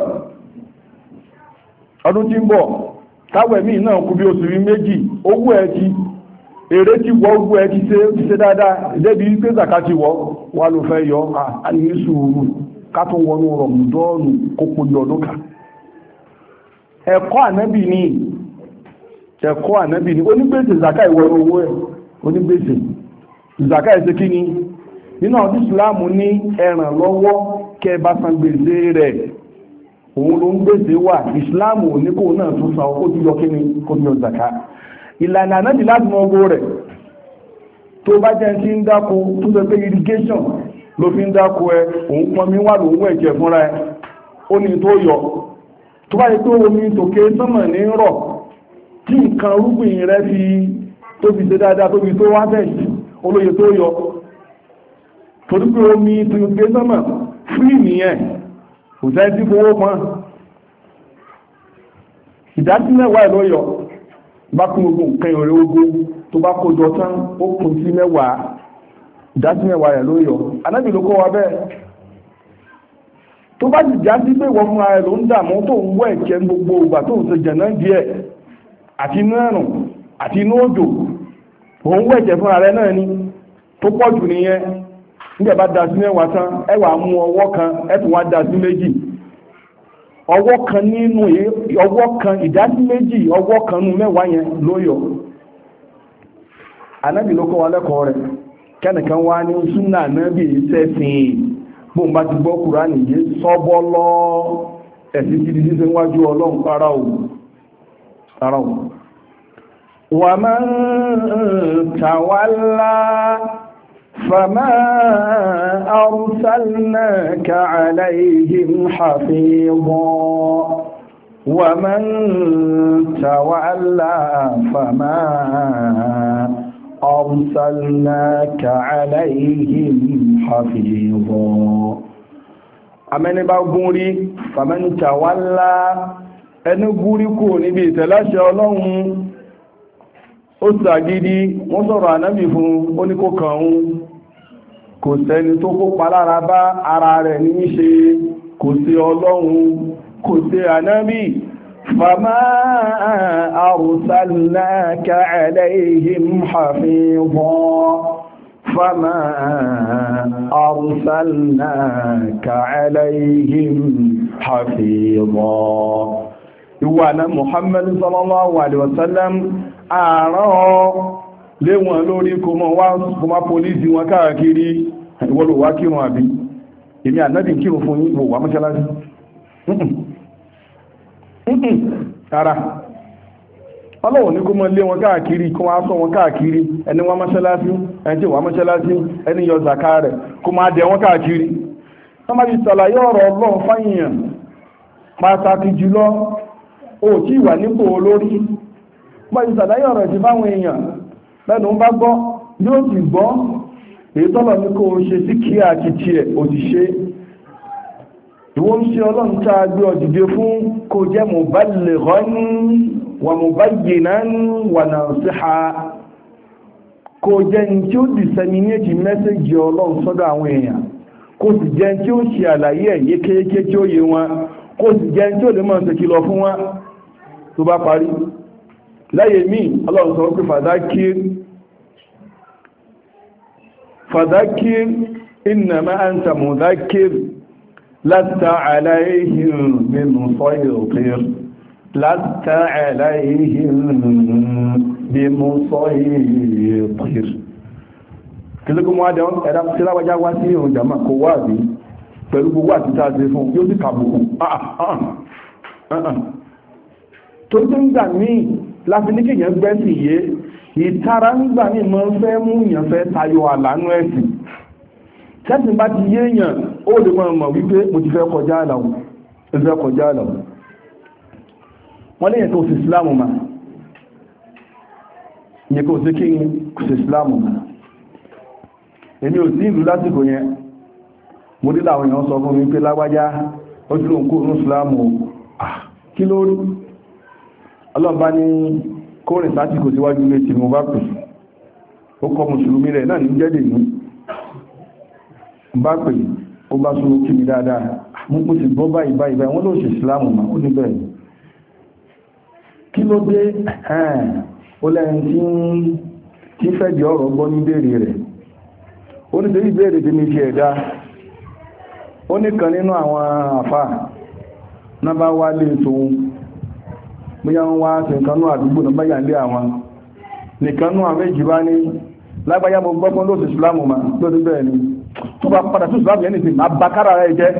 ọdún tí ń bọ̀ táwẹ̀ míì náà kú bí oṣù rí méjì owó ẹ̀ ti èrè ti wọ́ owó ẹ̀ ti ṣe dáadáa débi pé zaka ti wọ́ wà ló fẹ́ yọ àní sùúrù ká tó wọnú rọmọdọ́nù kó pòjì ọdún kan ẹ̀kọ́ ànábì ní ẹ̀kọ́ ànábì ní onígbèsè zaka ìwọ̀n owó ẹ̀ onígbèsè zaka ẹ̀sẹ̀ kí ni nínú ọdún ìsìláàmù ní ẹ̀ràn lọ́wọ́ kẹ bá san gbèsè rẹ̀ òun ló ń gbèsè wà ìsìláàmù ní kò náà tún san ó tún yọ kí ni kò ní ọ̀zàká ìlànà ànábì láti mọ owó rẹ̀ tó bá jẹ́ sí ń dáko tó sọ pé irrigation ló fi ń dáko ẹ òun pọnmi wà ló ń wẹ̀ jẹ fúnra ẹ ó ní tó yọ tó bá yẹ pé omi tòkè sánmà ní rọ̀ tí nǹkan rúgbìn rẹ̀ fi tó fi ṣe dáadáa tó fi tó wá bẹ̀ olóye tó yọ torí pé omi tòkè sánmà fúrì nìyẹn kò sẹ́ tí fowó pọ́n ìdásí mẹ́wàá ló yọ bá kún gbogbo nǹkan ìrìn ogun tó bá kójọ tán ó kún sí mẹ́wàá ìdásí mẹ́wàá rẹ̀ ló yọ anábì ló kọ́ wa bẹ́ẹ̀ tó bá ti já sí pé wọ́n fún ara ló ń dààmú tó ń wọ́ ẹ̀kẹ́ gbogbo ìgbà tó ń ṣe jẹ̀nà díẹ̀ àti inú ẹ̀rùn àti inú òjò òun wọ́ ẹ̀kẹ́ fún ara náà ni tó pọ̀ jù nìyẹn nígbà bá da sí mẹ́wàá tán ẹ wá mú ọwọ́ kan ẹ tún wá da sí méjì ọwọ́ kan nínú ọwọ́ kan ìdásí méjì ọwọ́ kan nínú mẹ́wàá yẹn ló yọ anábì ló kọ́ wa lẹ́kọ̀ọ́ rẹ̀ kẹ́nìkan wá ní súnà anábì sẹ́sìn bó ń bá ti gbọ́ Kùránì yìí sọ́bọ́ lọ ẹ̀sìn ti di síse wájú ọlọ́run para ò para ò wa man tawalla فما أرسلناك عليهم حفيظا ومن تولى فما أرسلناك عليهم حفيظا amẹ́ni bá gún rí فمن تولى ẹni gúrí kò níbi ìtẹ̀láṣẹ ọlọ́run ó sàgídí wọ́n sọ̀rọ̀ ànábì fún oníkókàn kò sẹ́ni tó kópa lára bá ara rẹ̀ ní ṣe kò sí ọlọ́run kò sí ànábì fama arsalnaka alayhim hafiza fama arsalnaka alayhim hafiza ìwà náà Muhammad sallallahu alaihi wasallam àárán lé wọn lórí kò mọ́ wá kò má polisi wọn káàkiri ìwọ́lò wá kírun àbí èmi ànábì kírun fún yín wà mọ́ṣálásí ara ọlọ́wọ̀ ní kó mọ́ lé wọn káàkiri kó wá sọ wọn káàkiri ẹni wá mọ́ṣálásí ẹni tí wà mọ́ṣálásí ẹni yọ zaka rẹ̀ kó má dẹ wọn káàkiri wọ́n má ti sàlàyé ọ̀rọ̀ Ọlọ́run fáyìyàn pàtàkì jùlọ ó tí wà nípò olórí bá ìsàdáyé ọ̀rọ̀ ìtì fáwọn èèyàn lẹ́nu bá gbọ́ yóò sì gbọ́ èyí tọ́lọ̀ ní kó ṣe sí kí àkìtì ẹ̀ òṣìṣẹ́ ìwọ́n ń ṣe ọlọ́run tá a gbé ọ̀dìdẹ fún kó jẹ́ muballighan wa mubayyinan wa nasiha kó jẹ́ ní tí ó disseminate message Ọlọ́run sọ́dọ̀ àwọn èèyàn, kó sì jẹ́ tí ó ṣe àlàyé ẹ̀ yékéyéké tí ó yé wọn, kó sì jẹ́ tí ó lè máa ṣe kìlọ̀ fún wọn tó bá parí. láyé míì Ọlọ́run sọ pé fadhakir fadhakir innama anta mudhakkir lasta alayhim bimusaytir lasta alayhim bimusaytir. kìlógún mọ́ adẹ́ ẹ̀dá tí láwájá wá sí ìrùn jàmà kò wá bí pẹ̀lú gbogbo àti tàà fún yóò sì kàbùkù tó tí ń gbà ní láti ní kíyàn gbẹ́sì yé ìtara ń gbà ní mọ́ fẹ́ mú yàn fẹ́ tayọ àlánú ẹ̀sìn tẹ́sìn bá ti yé yàn ó lè mọ́ mọ̀ wípé mo ti fẹ́ kọjá àlàwọ̀ ẹgbẹ́ kọjá àlàwọ̀ wọ́n lè yẹn tó sí islamu ma yẹ kó sí kí kò sí islamu ma èmi ò sí ìlú lásìkò yẹn mo dí láwọn èèyàn sọ fún mi pé lágbájá ó tí ó ń kó ní islamu kí ló rí ọlọ́mbá ní kórin sásìkò síwájú ilé tí mo bá pè ó kọ mùsùlùmí rẹ̀ náà ní jẹ́dẹ̀ ní bá pè ó bá súnmọ́ kí mi dáadáa mo sì gbọ́ báyìí báyìí báyìí wọ́n ló ṣe ìsìlámù ma ó ní bẹ́ẹ̀ kí ló dé ó lẹ́yìn tí fẹ́ di ọ̀rọ̀ gbọ́ ní béèrè rẹ̀ ó ní torí béèrè tí mi ṣe ẹ̀dá ó ní kan nínú àwọn àfà náà bá wá lé tóun bóyá wọ́n wá sí nǹkanú àdúgbò náà báyà lé àwọn nìkanú àwọn méjì bá ní lágbàáyá mo gbọ́gbọ́n lóòsì ìsìlámù ma lóòsì bẹ́ẹ̀ ni tó bá padà tó ìsìlámù yẹn nìsìn àbákára rẹ̀ jẹ́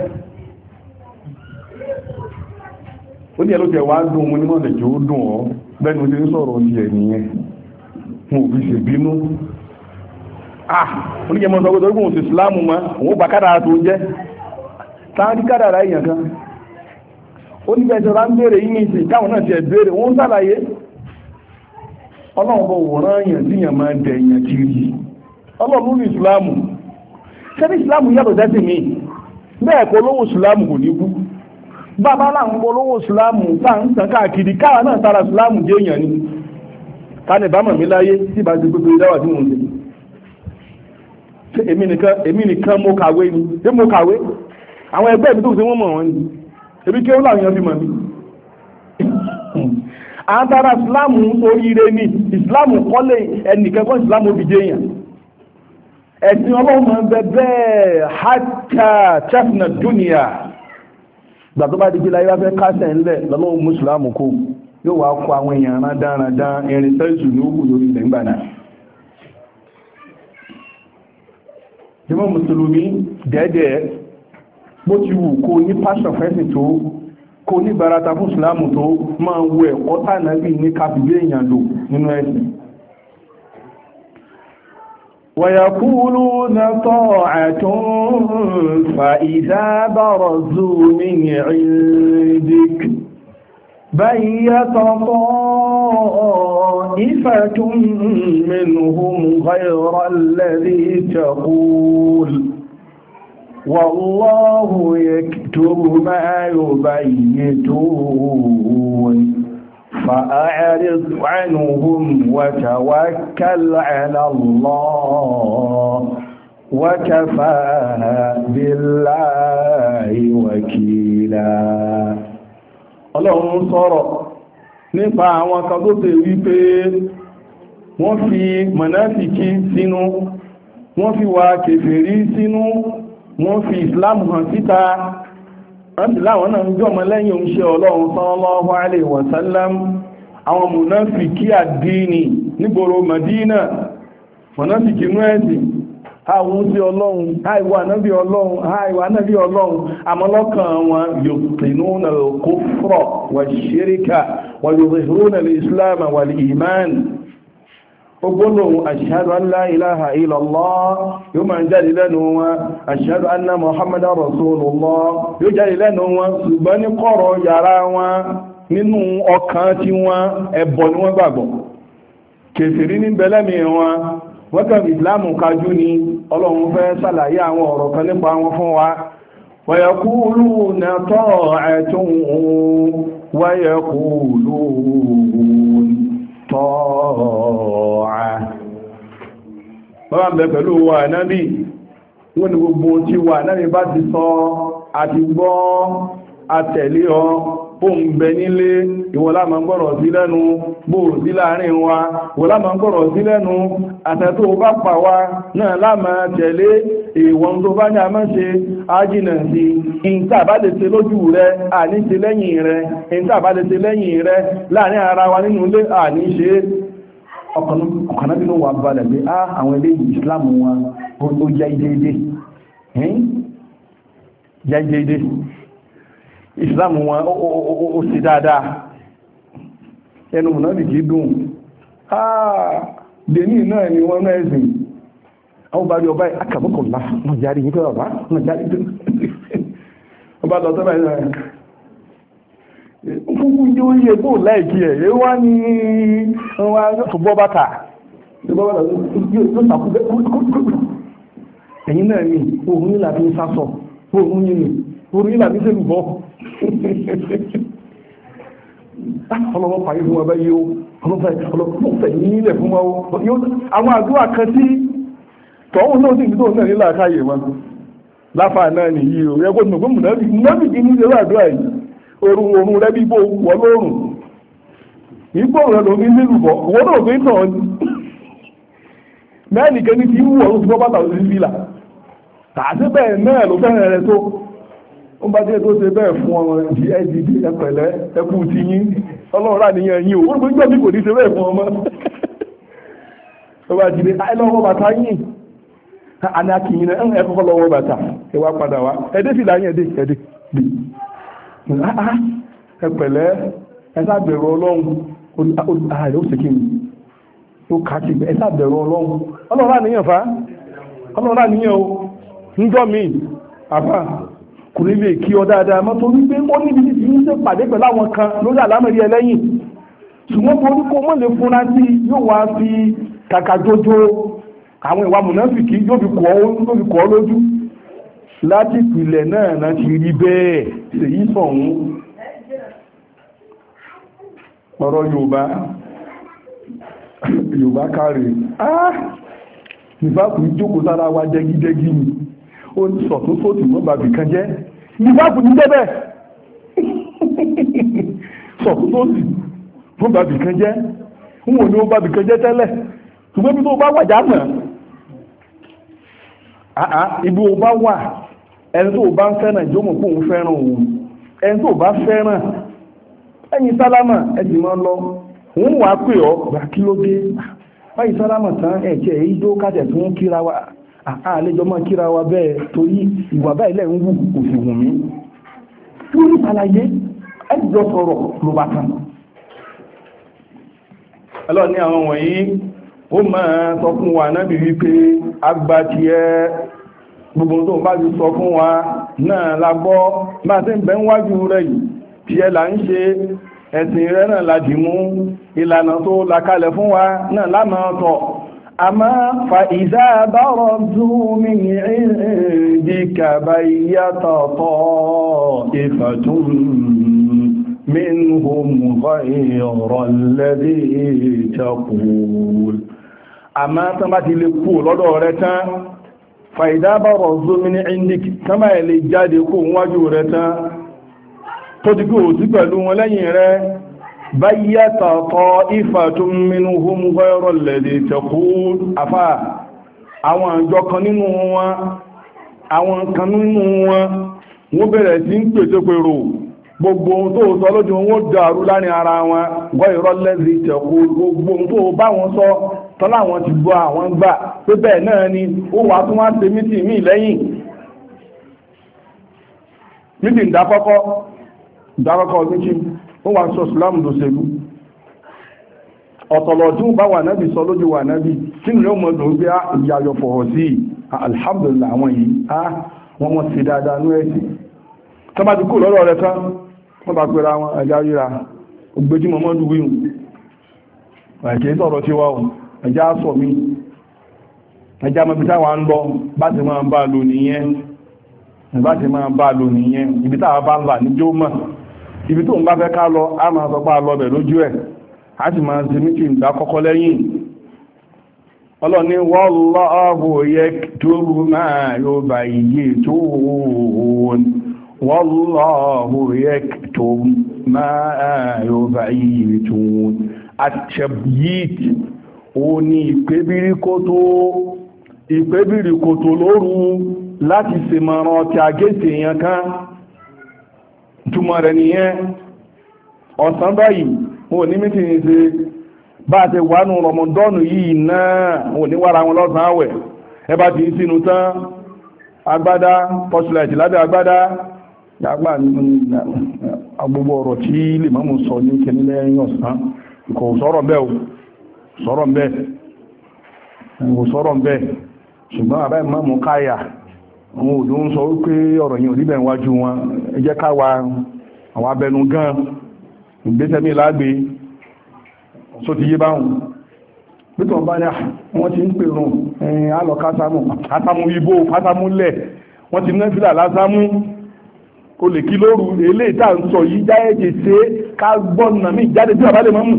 ó ní ẹlòtẹ̀ wá dùn mú nímọ̀ lè jẹ́ ó dùn ọ́ bẹ́ẹ̀ ni ó ti ń sọ̀rọ̀ ti ẹ̀ nìyẹn mo fi ṣe bínú ah oníjẹ́ mọ́ sọ pé torí kò sí ìsìlámù ma òun bá kára tó jẹ́ táwọn kára rẹ̀ èèyàn kan ó ní bẹ́ẹ̀ sọ́rọ̀ ń bèèrè yìí ní ìsìn káwọn náà ti ẹ̀bẹ̀rẹ̀ wọ́n sàlàyé ọlọ́run bọ̀ wòrán èèyàn tí yàn máa dẹ̀ èèyàn kiri ọlọ́run ní ìsìlámù ṣẹ́bí ìsìlámù yàtọ̀ tẹ́sì mi bẹ́ẹ̀ kọ́ lówó ìsìlámù kò ní kú bàbá láwọn kọ́ lówó ìsìlámù tá ń tàn káàkiri káwa náà tara ìsìlámù jẹ́ èèyàn ni ká ní bámọ̀ mi láyé tí bá ti gbogbo ìdáwà tí mo ń ṣe èmi nìkan èmi nìkan mo kàwé ni èmi mo kàwé àwọn ẹgbẹ́ mi tó ṣe wọ́n mọ̀ wọ́n ni ebi kí ó láwọn èèyàn fi mọ̀ ní àtàrà ìsìláàmù oríire ní ìsìláàmù kọ́lé ẹnìkẹ́kọ́ ìsìláàmù òbí jẹ́yàn ẹ̀sìn ọlọ́run bẹ̀bẹ̀ hátà chefna dúnìyà gbà tó bá di jí láyé wá fẹ́ kásẹ̀ ńlẹ̀ lọ́lọ́run mùsùlámù kó yóò wá kó àwọn èèyàn rán dáradára irin sẹ́sù ní ó kù lórí ilẹ̀ ńgbà náà ìmọ̀ mùsùlùmí dẹ́dẹ́ bó ti wù kó ní passion fẹ́sìn tó kó ní barata fún ìsìlámù tó máa wo ẹ̀kọ́ tánàbí ní káfíwé èèyàn lò nínú ẹ̀sìn ويقولون طاعة فإذا برزوا من عندك بيت طائفة منهم غير الذي تقول والله يكتب ما يبيتون فأعرض عنهم وتوكل على الله وكفى بالله وكيلا Ọlọ́run sọ̀rọ̀ nípa àwọn kan tó tẹ̀ wípé wọ́n fi mọ̀náfìkí sínú, wọ́n fi wà kèfèrí sínú, wọ́n fi ìsìláàmù hàn síta, wọ́n ti láwọn náà ń jọmọ lẹ́yìn oúnṣẹ́ Ọlọ́run sallallahu alaihi wasallam. Àwọn mọ̀náfìkí àdínì nígboro Madina, mọ̀náfìkí inú ẹ̀sìn, àwọn sí Ọlọ́run, àìwà nábì Ọlọ́run, àìwà nábì Ọlọ́run, àmọ́lọ́kàn wọn yuqinuna al-kufra wash-shirka wa yuzhiruna al-islam wal-iman. Ogbólóhùn ashhadu an la ilaha illallah yóò máa jáde lẹ́nu wọn, ashhadu anna Muhammadan rasulullah yóò jáde lẹ́nu wọn, ṣùgbọ́n ní kọ̀rọ̀ yàrá wọn nínú ọkàn tí wọ́n ẹbọ ni wọ́n gbàgbọ́. Kèfèrí ní bẹ̀lẹ́mì wọn, wọ́n kàn ìsìláàmù kájú ni. Ọlọ́run fẹ́ ṣàlàyé àwọn ọ̀rọ̀ kan nípa wọn fún wa. wa yaquluna ta'atun wa yaquluna ta'a bàbá ń bẹ pẹ̀lú wa ànábì wọ́n ní gbogbo tí wa ànábì bá ti sọ àti gbọ́ àtẹ̀lé ọ bó ń bẹ nílé ìwọlá máa ń gbọ́rọ̀ sí lẹ́nu bó sí láàrin wa ìwọlá máa ń gbọ́rọ̀ sí lẹ́nu àtẹ̀tò bá pa wa náà láàmà tẹ̀lé ìwọ̀n tó bá ní a máa ṣe ájìnà sí ìntà bá lè ṣe lójú rẹ àní ṣe lẹ́yìn rẹ ìntà bá lè ṣe lẹ́yìn rẹ láàrin ara wa nínú ilé àní ṣe ọ̀kanà nínú wa balẹ̀ pé á àwọn ilé ìsìlámù wọn ó jẹ́ ìdéédé jẹ́ ìdéédé ìsìlámù wọn ó sì dáadáa ẹnu mùnábì kìí dùn ah dèní náà ni wọ́n náà ẹ̀sìn àwọn bá rí ọba akàbọ́kọ̀lá wọ́n járí ní pé ọba wọ́n járí tó ọba lọ sọ́bà ìrìn rẹ̀ fúnkú jẹ́ ó yẹ kó láìkí ẹ̀ ẹ wá ní ọwọ́ bàtà ẹ̀yìn náà ni ohun nílà fi ń sásọ ohun yìí orí nílà fi ń sẹ́lùbọ́ ọlọ́wọ́ pàyé fún wa bá yíó ọlọ́pẹ́ ní ilẹ̀ fún wa àwọn àdúrà kan tí tọ́wọ́n náà sí ìgbìtò náà nílà káyè wọn láfà náà ní yí o yẹ́gbọ́n tó gbọ́n mùnábì kí ní ìṣẹ́lẹ̀ àdúrà yìí orun orun rẹ bí bó wọ́ lórùn ìgbò rẹ ló ní nílùbọ̀ wọ́n náà fi ń tàn ní mẹ́rin kẹ́ni tí wù ọ̀run ti bọ́ bàtà sí fìlà tàbí bẹ́ẹ̀ náà ló fẹ́ràn rẹ tó ó bá jẹ́ tó ṣe bẹ́ẹ̀ fún ọmọ di ẹ́dìdì ẹpẹ̀lẹ́ ẹkù ti yín ọlọ́run àníyàn yín o wọ́n gbé mi kò ní ṣe bẹ́ẹ̀ fún ọmọ ó bá jìdí ẹlọ́wọ́ bàtà yín àní akìyìn náà ẹkọ́kọ́ lọ́wọ́ bàtà ẹ wá padà wá ẹdẹ́ sì láyé ẹdẹ́ ẹdẹ́ ẹpẹ̀lẹ́ ẹsàbẹ̀rù ọlọ́run ààrẹ ó sì kí ni ó kàtì ẹsàbẹ̀rù ọlọ́run ọlọ́run àníyàn fa ọlọ́run àníyàn o ń jọ mi àfà kò ní lè kí ọ dáadáa mọ́ torí pé ó níbi tí ń ṣe pàdé pẹ̀lú àwọn kan lórí àlámọ̀rí ẹlẹ́yìn ṣùgbọ́n torí kó mọ́ lè fúnra sí yóò wá fi kàkà jójó àwọn ìwà mùnáfìkì yóò fi kọ́ lójú láti ìpìlẹ̀ náà náà ti rí bẹ́ẹ̀ ṣèyí sọ̀hún ọ̀rọ̀ Yorùbá Yorùbá kárí ah nífàkù ìjókòó sára wa jẹ́gídẹ́gí ni ó ní sọ̀tún sóòtù wọ́n bàbí kan jẹ́ nífàkù ní jẹ́bẹ̀ sọ̀tún sóòtù wọ́n bàbí kan jẹ́ ń wò ní ó bàbí kan jẹ́ tẹ́lẹ̀ ṣùgbọ́n bí tó bá wà jámọ̀ àà ibi ó bá wà ẹni tó bá ń fẹ́ràn ìjómọ̀ kó ń fẹ́ràn òun ẹni tó bá fẹ́ràn ẹ̀yìn sálámà ẹ̀dì máa lọ òun wà pè ọ́ gbà kí ló dé báyìí sálámà tán ẹ̀jẹ̀ èyí tó kájẹ̀ tó ń kíra wa àlejò máa kíra wa bẹ́ẹ̀ torí ìwà báyìí lẹ́ ń wù kò sì wù mí lórí àlàyé ẹ̀jọ̀ sọ̀rọ̀ ló bá tán ẹlọ́ ní àwọn wọ̀nyí ó máa sọ fún wa náà bí wípé agbátí ẹ gbogbo tó bá ti sọ fún wa náà lágbọ́ bá tí ń bẹ ń wájú rẹ̀ yìí tí ẹ là ń ṣe ẹ̀sìn rẹ̀ náà láti mú ìlànà tó lakalẹ̀ fún wa náà lámàá tọ̀ àmá fa ìdá bárọ̀ zúmi ìdíkà bayyata ta'ifatun minhum ghayra alladhi taqul àmá tán bá ti lè kú lọ́dọ̀ rẹ̀ tán fàìdá bárọ̀ zúmi ní ìdíkà tán bá lè jáde kó wájú rẹ̀ tán tó ti kí ò sí pẹ̀lú wọn lẹ́yìn rẹ̀ bayyata ta'ifatun minhum ghayra alladhi taqul àfá àwọn àjọ kan nínú wọn àwọn kan nínú wọn wọ́n bẹ̀rẹ̀ sí ń pèsè pèrò gbogbo ohun tó sọ lójú wọn dàrú láàrin ara wọn ghayra alladhi taqul gbogbo ohun tó bá wọn sọ tọ́lá wọn ti gbọ́ àwọn gbà pé bẹ́ẹ̀ náà ni ó wà tún wá ṣe mítì mí lẹ́yìn mítì ìdákọ́kọ́ ìdákọ́kọ́ méjì ó wà sọ ìsìlámù ló ṣèlú ọ̀tọ̀lọ̀dún bá wà náàbì sọ lójú wà náàbì tí ní ọmọ ọdún bí ìyàyọ̀ fọ̀họ̀ sí alhamdulillah àwọn yìí á wọ́n mọ̀ sí dáadáa ní ẹ̀sìn tó bá ti kú lọ́rọ̀ rẹ̀ tán wọ́n bá pẹ̀lú àwọn ẹja ríra ògbéjì mọ́mọ́dún wíhùn ẹ̀kẹ́ sọ̀rọ̀ tí wá ẹja sọ mí ẹja mọ́bí táwà ń lọ bá ti máa bá lò nìyẹn bá ti máa bá lò nìyẹn ibi táwà bá ń là ní jó mọ̀ ibi tó ń bá fẹ́ ká lọ a máa sọ pá lọ bẹ̀ lójú ẹ̀ a sì máa ṣe mítí ìgbà kọ́kọ́ lẹ́yìn ọlọ́ni wallahu yaktubu ma yubayyitun wallahu yaktubu ma yubayyitun at-tabyit ó ní ìpébíríkótó ìpébíríkótó lóru láti ṣe mọ̀ràn tí a gẹ́sì èèyàn kan túmọ̀ rẹ̀ nìyẹn ọ̀sán báyìí wọn ò ní mítí ní ṣe bá ti wà nù rọmọdọ́nù yìí náà wọn ò ní wára wọn lọ́sàn áwẹ̀ ẹ bá ti ń sínú tán agbádá tọ́sílẹ̀tì lábẹ́ agbádá yàgbà gbogbo ọ̀rọ̀ tí lè mọ́mù sọ ní kẹ́nílẹ̀ ọ̀sán kò sọ̀rọ̀ bẹ́ẹ̀ sọ̀rọ̀ bẹ́ẹ̀ kò sọ̀rọ̀ bẹ́ẹ̀ ṣùgbọ́n àbá ìmọ̀mù káyà àwọn òdó ń sọ wípé ọ̀rọ̀ yìí ò rí bẹ́ẹ̀ wájú wọn ẹ jẹ́ káwa àwọn abẹnu gan ìgbésẹ̀ mi lágbé só ti yé báhùn pítọ̀ bá ní wọ́n ti ń pèrún ẹ̀yìn alọ̀ kásámù átámú ibò átámú lẹ̀ wọ́n ti nẹ́fìlà lásámú o lè kí lóru ilé ìta ń sọ yìí jáyẹ̀jẹ̀ ṣe ká gbọ́nà mí jáde tí àbálẹ̀ mọ́mù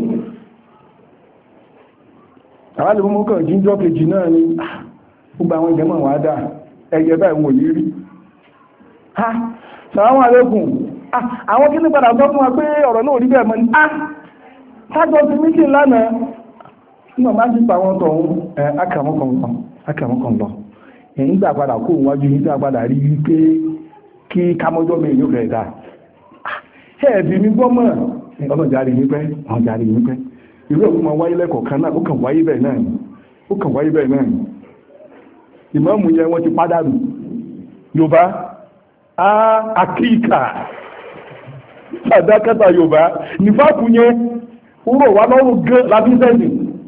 àbálẹ̀ mọ́mù kan jíjọ́ kejì náà ni gbogbo àwọn ìjẹmọ̀ wà dá ẹyẹ báyìí wò ní rí ha sàrámù alékùn àwọn kí ní padà sọ fún wa pé ọ̀rọ̀ náà rí bẹ́ẹ̀ mọ́ ní á sájọ́ ti mítì lánàá nígbà má ti pa àwọn tọ̀hún akàmọ́kànlọ́ ẹ̀yìn gbà padà kó wájú ní gbà padà rí wípé kí kámọ́jọ́ mi yóò fẹ́ dáa ẹ̀ẹ̀bì mi gbọ́ mọ́ ọlọ́jàrí yín pẹ́ ọjàrí yín pẹ́ ìlú ọ̀gbọ́n máa wáyé lẹ́kọ̀ọ́ kan náà ó kàn wáyé bẹ́ẹ̀ náà ó kàn wáyé bẹ́ẹ̀ náà ìmáàmù yẹn wọ́n ti pádànù Yorùbá àkíkà sàdákátà Yorùbá nífàkù yẹn ó rọ̀ wá lọ́rùn gẹ́ lábísẹ́sì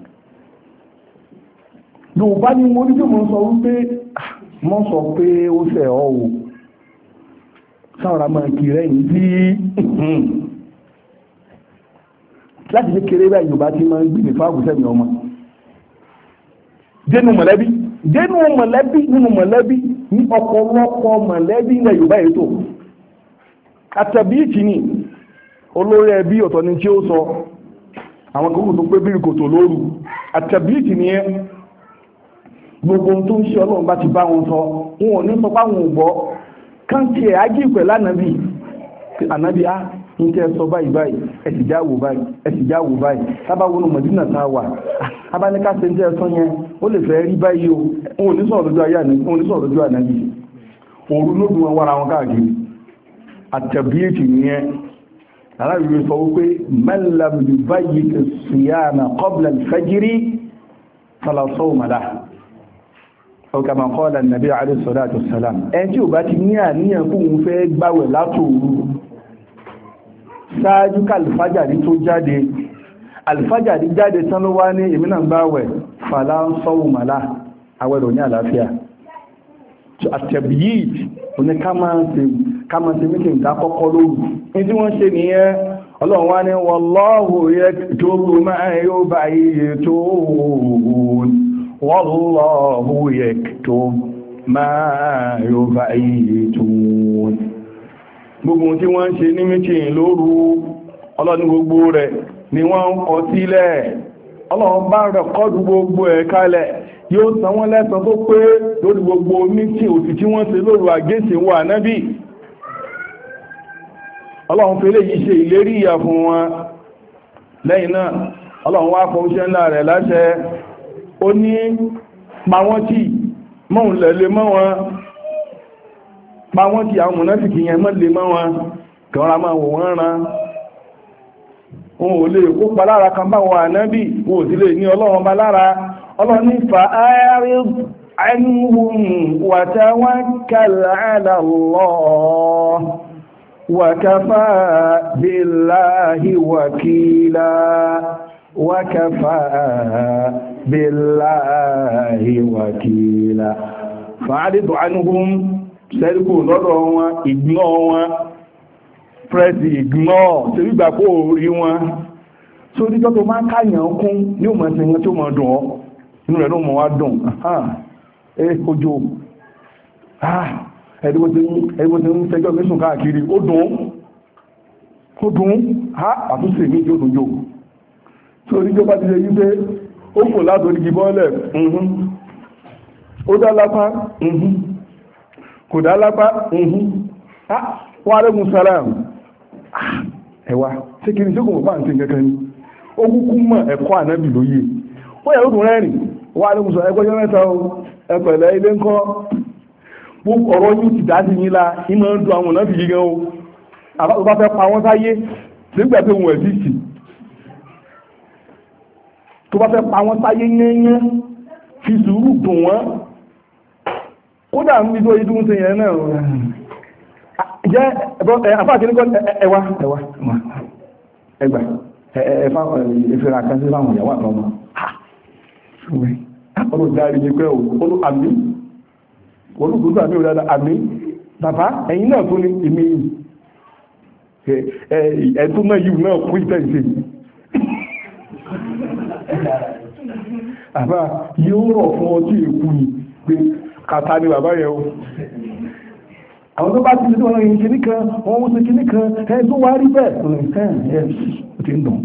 Yorùbá ni mo ní tí mo sọ wípé mo sọ pé ó fẹ́ ọ́ o sáwọ́ra máa kì rẹ̀yìn sí láti ní kéré báyìí Yorùbá tí máa ń gbìmì fáàbù sẹ́mi ọmọ dénú mọ̀lẹ́bí dénú mọ̀lẹ́bí nínú mọ̀lẹ́bí ní ọ̀pọ̀lọpọ̀ mọ̀lẹ́bí ilẹ̀ Yorùbá yìí tó àtẹ̀bí ìtìní olórí ẹbí ọ̀tọ̀ ni tí ó sọ àwọn kókò tó pé bírí kòtò lóru àtẹ̀bí ìtìní ẹ gbogbo tó ń ṣe Ọlọ́run bá ti bá wọn sọ wọn ò ní sọ páwọn ò gbọ́ káńtì ẹ̀ ájí ìpẹ̀ lánàbí ànábí á ń tẹ́ sọ báyìí báyìí ẹ̀sìjáwò báyìí ẹ̀sìjáwò báyìí tábáwọnù Mọ̀dínà tá a wà abáníkàṣẹ́ ń tẹ́ sọ yẹn ó lè fẹ́ rí báyìí o wọn ò ní sọ̀rọ̀ lójú ayé ànábí wọn ò ní sọ̀rọ̀ lójú ànábí òru ló dùn wọn wára wọn káàkiri àtẹ̀bíyèsì nìyẹn aláàbí sọ wípé mẹ́lẹ̀m báyìí siyama qabla al-fajri fala sawma lahu أو كما قال النبي عليه الصلاة والسلام ẹni ò bá ti ní àníyàn fún òun fẹ́ gbààwẹ̀ látòru ṣáájú kàlùfájàrí tó jáde alfájàrí jáde tán ló wá ní èmi náà gbààwẹ̀ fàlá ń sọ́wọ́ màlá àwẹ̀rọ̀ ní àlàáfíà àtẹ̀bíyìí oní ká máa ṣe mítí ìdá kọ́kọ́ lóru ní tí wọ́n ṣe nìyẹn Ọlọ́run wá ní wallahu yaktubu ma yubayyitun wallahu yaktub ma yubayyitun gbogbo tí wọ́n ṣe ní mítìn lóru Ọlọ́run gbogbo rẹ̀ ni wọ́n ń kọ sílẹ̀ Ọlọ́run bá rẹ̀ kọ́dù gbogbo ẹ̀ kalẹ̀ yóò san wọ́n lẹ́san tó pé lórí gbogbo mítìn òsì tí wọ́n ṣe lóru àgéṣe wà nábì Ọlọ́run fẹ́lẹ̀ yìí ṣe ìlérí ìyà fún wọn lẹ́yìn náà Ọlọ́run wá kọ iṣẹ́ ńlá rẹ̀ láṣẹ ó ní pa wọ́n tí mọ́un lẹ̀lẹ̀ mọ́ wọn pa wọ́n tí àwọn mùnáfìkì yẹn mọ́ lè mọ́ wọn kọ́ra máa wò wọ́n ran ohun ò lè kó pa lára kan bá wọn ànábì wò sí lè ní Ọlọ́run bá lára Ọlọ́run ní fa'arid anhum wa tawakkal ala Allah wa kafa billahi wakila وكفى بالله وكيلا فاعرض عنهم sẹ́ríkò lọ́dọ̀ wọn ìgbọ́ wọn prẹ́sì ìgbọ́ tí ó gbà kó rí wọn tó díjọ́ tó máa káyàn kún ní òmọ̀ sí wọn tí ó mọ̀ dùn ọ́ inú rẹ̀ ló mọ̀ wá dùn ẹ́ ojú ẹ̀dùn tí ń fẹjọ́ mẹ́sùn káàkiri ó dùn ó dùn àtúnṣe ní tí ó dùn jò tó orí tó bá ti lè yí pé ó kò látòrí gibọ́lẹ̀ ó dá lápá kò dá lápá wà lẹ́gùn sára ẹ̀wà tí kìí tí kò mọ̀ bá ń tí kẹ́kẹ́ ní ó kúkú mọ̀ ẹ̀kọ́ ànábì lóye ó yẹ ó rẹ́rìn wà lẹ́gùn sọ ẹgbẹ́jọ́ mẹ́ta ẹ̀pẹ̀lẹ̀ ilé ńkọ́ ọ̀rọ̀ yóò ti dá sí nílá ìmọ̀ ń dùn àwọn ọ̀nà fi gígan o àbá fẹ́ pa wọ́n sáyé nígbà tí wọ́n ẹ̀dí sí tó bá fẹ́ pa wọ́n sáyé yẹ́yẹ́ fi sùúrù dùn wọ́n kódà ń bí tó yí dún sí yẹn náà jẹ́ àfáàkì nígbà ẹwà ẹwà ẹgbà ẹfà ìfẹ́ra kan sí láwọn ìyàwó àtọ́mọ ọdún dárí ní pé olú àmì olúkúrú àmì òdádá àmì bàbá ẹ̀yìn náà tó ní ìmì ẹ̀tún náà yìí náà kú ìtẹ́ ìṣe àbá yóò rọ̀ fún ọtí èkú ni pé kàtà ni bàbá yẹn o àwọn tó bá ti lè wọ́n yìí kìíní kan wọ́n mú sí kìíní kan ẹ̀ tó wá rí bẹ́ẹ̀ ẹ̀ ó ti ń dùn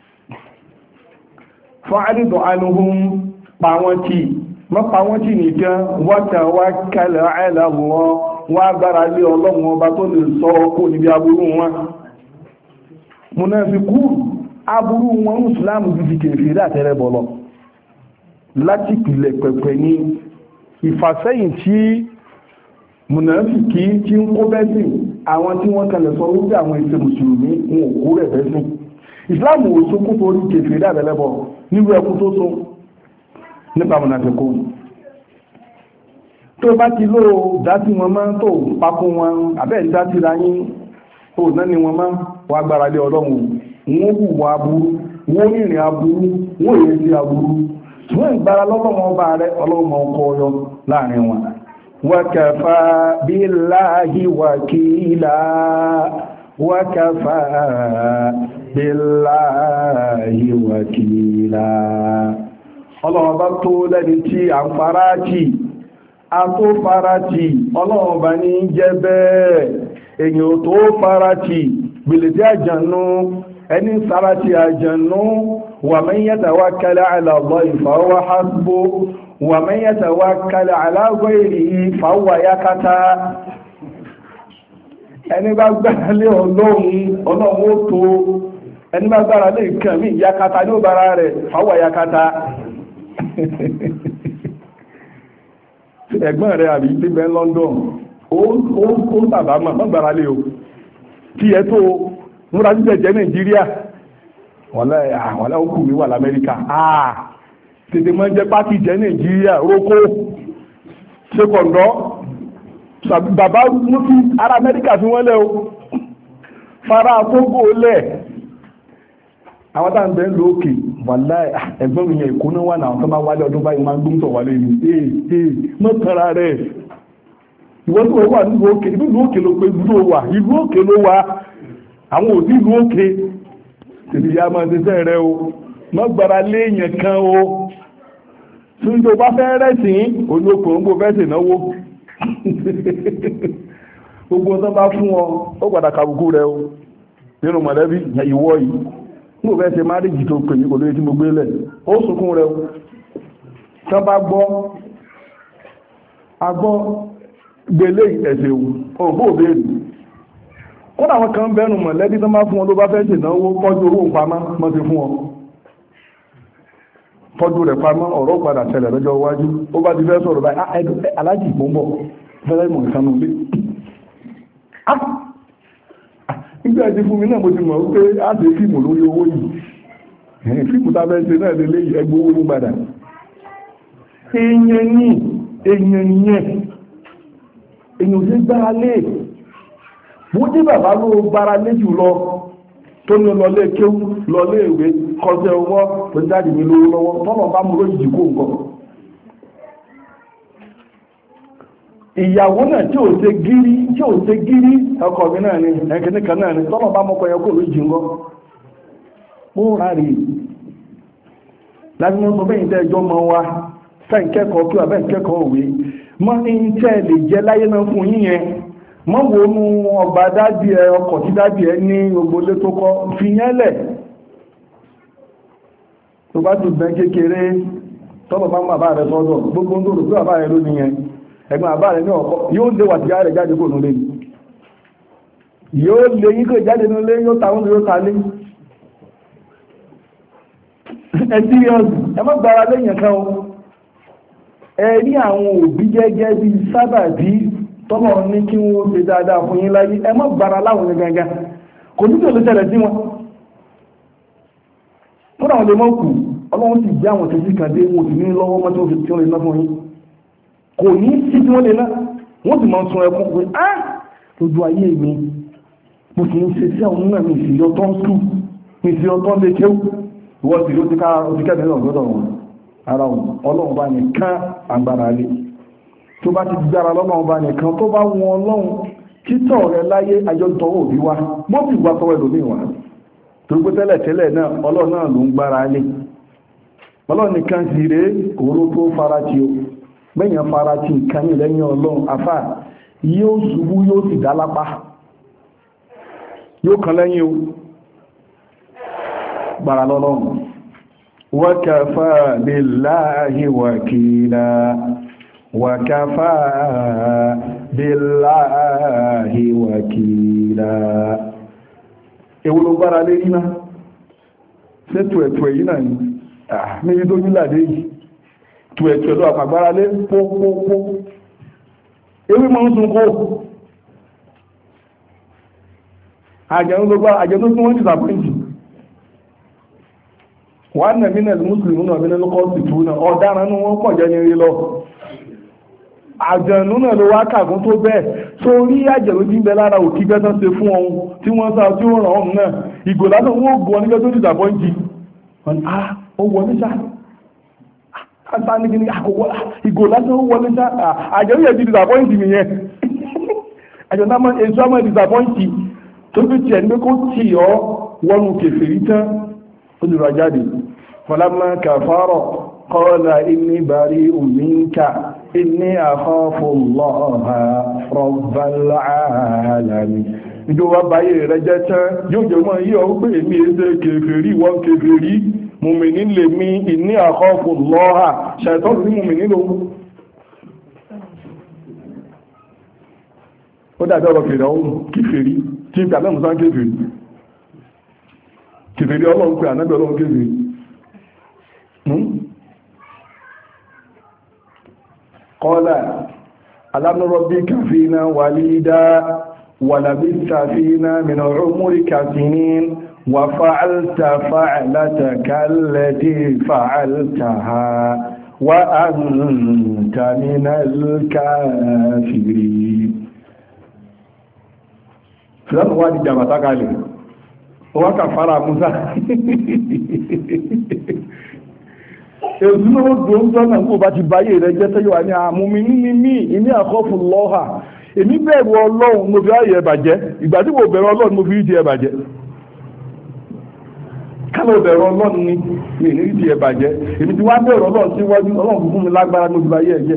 fún àdìdọ̀ anuhun pa wọ́n tí mọ́pa wọ́n tí nìkan watawakkal ala Allah wọ́n agbára lé ọlọ́run ọba tó lè sọ ọkọ̀ níbi aburú wọn munafiku aburú wọn Islam gidi kèfèrí àtẹ́rẹ́ bọ́lọ̀ láti pìlẹ̀ pẹ̀pẹ̀ ní ìfàsẹ́yìn tí munafiki tí ń kó bẹ́sìn àwọn tí wọ́n kalẹ̀ sọ wípé àwọn ìṣe mùsùlùmí wọn ò kó rẹ̀ bẹ́sìn Islam ò sókún torí kèfèrí àtẹ́lẹ́bọ̀ nílùú ẹkú tó so nípa mọ̀nàfẹ́kọ́ tó bá ti ló dátí wọn máa tó papọ̀ wọn àbẹ́ ìdátí ra yín ó náà ni wọn máa wà agbára lé ọlọ́run wọ́n hù wọ aburú wọ́n rìnrìn aburú wọ́n èyí sí aburú wọ́n ìgbára lọ́lọ́wọ́ ọba rẹ̀ ọlọ́run ọkọ̀ ọyọ láàrin wọn wakafa billahi wakila wakafa billahi wakila ọlọ́run bá tó lẹ́ni tí a ń farájì a tó farájì ọlọ́run bá ní jẹ́ bẹ́ẹ̀ èyàn tó farájì gbèlèdé àjànú ẹni sárájì àjànú wa man yatawakkal ala Allahi fa huwa hasbuh wa man yatawakkal ala ghayrihi fa huwa yakata ẹni bá gbára lé ọlọ́run ọlọ́run ó tó ẹni bá gbára lé nǹkan mí yakata ní ó bára rẹ̀ fa huwa yakata ẹ̀gbọ́n rẹ̀ àbí tí bẹ́ London ó ń bàbá mọ̀ gbára lé o tí ẹ tó múra jíjẹ jẹ́ Nàìjíríà wọ́lá ó kù mí wà l'Amẹ́ríkà àà tètè mọ́ jẹ́ pátì jẹ́ Nàìjíríà rókó ṣekọ̀ndọ́ bàbá mú sí ará Amẹ́ríkà fi wọ́n lẹ́ o fara Tógò lẹ̀ àwọn tá ń bẹ́ lókè wàláì ẹ̀gbọ́n mi yẹn èkó náà wà náà tó máa wálé ọdún báyìí máa ń gbóǹtọ̀ wálé ní ee ee mọ́kànlá rẹ̀ ìwọ́n tó wà nílùú òkè ìlú òkè ló pé ìlú wà ìlú òkè ló wà àwọn òdí ìlú òkè tèmi ya máa ti fẹ́ rẹ o mọ́ gbára léèyàn kan o tún tó bá fẹ́ rẹ̀sìn olókùnrin gbogbo fẹ́ sì náwó gbogbo tó bá fún ọ ó padà kàbùkù rẹ o nínú mọ̀lẹ́bí ìwọ yìí mo fẹ́ ṣe márìjì tó pè ní kò lóye tí mo gbé lẹ̀ ó sunkún rẹ̀ tán bá gbọ́ agbọ́ gbélé ẹ̀sẹ̀ òbó òbéèrè kódà wọn kan bẹ́nu mọ̀lẹ́bí tán bá fún wọn ló bá fẹ́ ṣe náwó tọ́jú owó pamọ́ mọ́ ti fún ọ tọ́jú rẹ̀ pamọ́ ọ̀rọ̀ padà tẹ̀lẹ̀ lọ́jọ́ iwájú ó bá ti fẹ́ sọ̀rọ̀ báyìí alájì ìpọ́nbọ̀ fẹ́rẹ́ mọ̀ ìsánú lé nígbà tí fún mi náà mo ti mọ̀ wípé á ṣe fíìmù lórí owó yìí fíìmù tàbẹ́ ṣe náà lè léyìí ẹgbẹ́ owó ní padà èèyàn ní èèyàn yẹn èèyàn tí gbára lé wọ́n tí bàbá ló gbára lé jù lọ tó ní lọlé kéwú lọlé ìwé kọjá owó tó jáde mi lówó lọ́wọ́ tọ́lọ̀ bá mú lójijì kó nǹkan ìyàwó náà tí ò ṣe gírí tí ò ṣe gírí ọkọ mi náà ni ẹ̀kẹ́nìkan náà ni tọ́lọ̀ bá mọ́kọ yẹ kó lójijì ńgọ́ ó rárí láti mọ́ sọ bẹ́yìn tẹ́ ẹjọ́ mọ́ wa fẹ́ ìkẹ́kọ̀ọ́ kí wà bẹ́ẹ̀ ìkẹ́kọ̀ọ́ òwe mọ́ ní tẹ́ lè jẹ́ láyé náà fún yíyẹn mọ́ wo mú ọgbà dádì ẹ ọkọ̀ tí dádì ẹ ní gbogbo lé tó kọ́ fi yẹn lẹ̀ tó bá ti bẹ́ kékeré tọ́bọ̀ bá ń bàbá rẹ̀ sọ́dọ̀ gbogbo ń tó rò pé bàbá rẹ̀ ló ní yẹn ẹgbẹ́ bàbá rẹ̀ ní ọkọ̀ yóò lé wàtíyá rẹ̀ jáde kò nílé yóò lé yí kò jáde nílé yóò ta oúnjẹ yóò ta lé ẹ serious ẹ má gbára lẹ́yìn kan o ẹ rí àwọn òbí gẹ́gẹ́ bí sábàbí tọ́mọ̀ ní kí wọ́n ṣe dáadáa fún yín láyé ẹ má gbára láwọn ní gangan kò ní tòlú ṣẹlẹ̀ sí wọn fúnra wọn lè mọ́ kù ọlọ́run ti jẹ́ àwọn tẹ̀sí kan dé wọn ò sì ní lọ́wọ́ mọ́ tí wọ́n fi tí wọ́n lè ná fún yín kò ní sí tí wọ́n lè ná wọ́n sì máa ń sun ẹkún pé á lójú ayé mi mo sì ń ṣe sí àwọn náà mi sì yọtọ́ ń skul mi sì yọtọ́ lè kéwù ìwọ́n sì ló ti ká oṣù kẹ́mi náà gbọ́dọ̀ wọn ara wọn ọlọ́run bá nìkan agbára lé tó bá ti gbára lọ́lọ́run bá nìkan tó bá wọn ọlọ́run títọ̀ rẹ láyé àjọtọ̀ òbí wa bó ti gbà tọwọ́ ẹlòmíì wá torí pé tẹ́lẹ̀ tẹ́lẹ̀ náà ọlọ́run náà ló ń gbára lé ọlọ́run nìkan sì rèé òru tó farati o gbẹ̀yàn farati nǹkan ní lẹ́yìn ọlọ́run afá yóò ṣubú yóò sì dá lápá yóò kan lẹ́yìn o gbára lọ́lọ́run wa kafa billahi wakila wa kafa billahi wakila èwo ló gbára lé yìí náà ṣètò ẹ̀tọ́ èyí náà ni níbi tó nílàdé yìí tó ẹ̀tọ́ ẹ̀lọ́ àpàgbára lé pópópó ewé máa ń sun kó àjẹ̀nú tó gbá àjẹ̀nú tó wọ́n ti sàpéjì wọ́n nà mí nà mùsùlùmí náà nínú lọ́kọ́ sì tú náà ọ̀daràn ní wọ́n pọ̀ jẹ́ ní rí lọ àjẹ̀nú náà ló wá kàgún tó bẹ́ẹ̀ sórí àjẹ̀nú tí ń bẹ lára òkí bẹ́tán ṣe fún ọ̀hún tí wọ́n sá tí ó ràn ọ̀hún náà ìgò lásán wọ́n gbọ́ nígbà tó dìsàpọ́ǹtì ó wọlé sá àtà ní kíní àkọ́kọ́ ìgò lásán ó wọlé sá àjẹ̀nú yẹn ti dìsàpọ́ǹtì nìyẹn àjẹ̀nú àmọ́ èso àmọ́ dìsàpọ́ǹtì tó fi tiẹ̀ ní kó tì ọ́ wọnú kèfèrí tán ó dìrò àjáde falamma kafara qala inni bari'un minka inni akhafu Allaha rabbal alamin ìjọba báyé rẹ̀ jẹ́ tán yóò jẹ́ mọ́ yí ọ pé èmi ẹsẹ̀ kèfèrí wọ́n kèfèrí mùmìnì lè mi inni akhafu Allaha ṣàìtọ́ sí mùmìnì ló ó dàbí ọ̀rọ̀ fèrè ọ̀hún kèfèrí tí ń pè àmẹ́mùsá kèfèrí kèfèrí ọlọ́run pé ànábẹ́ ọlọ́run kèfèrí qala alam nurabbika fina walida ولبثت فينا من عمرك سنين وفعلت فعلتك التي فعلتها وأنت من الكافرين فلان وادي جابتك عليه وكفر موسى èsùn ó dùn sọ́nà kó bá ti báyé rẹ̀ jẹ́ tẹ́yọ̀ ní àmúmi ní mí ìní àkọ́fù lọ́ha èmi bẹ̀rù ọlọ́run mo fi ayé ẹ̀bàjẹ́ ìgbà tí mo bẹ̀rù ọlọ́run mo fi ìdí ẹ̀bàjẹ́ kálọ̀ bẹ̀rù ọlọ́run ni mi ní ìdí ẹ̀bàjẹ́ èmi ti wá bẹ̀rù ọlọ́run síwájú ọlọ́run fún mi lágbára mo fi ayé ẹ̀jẹ́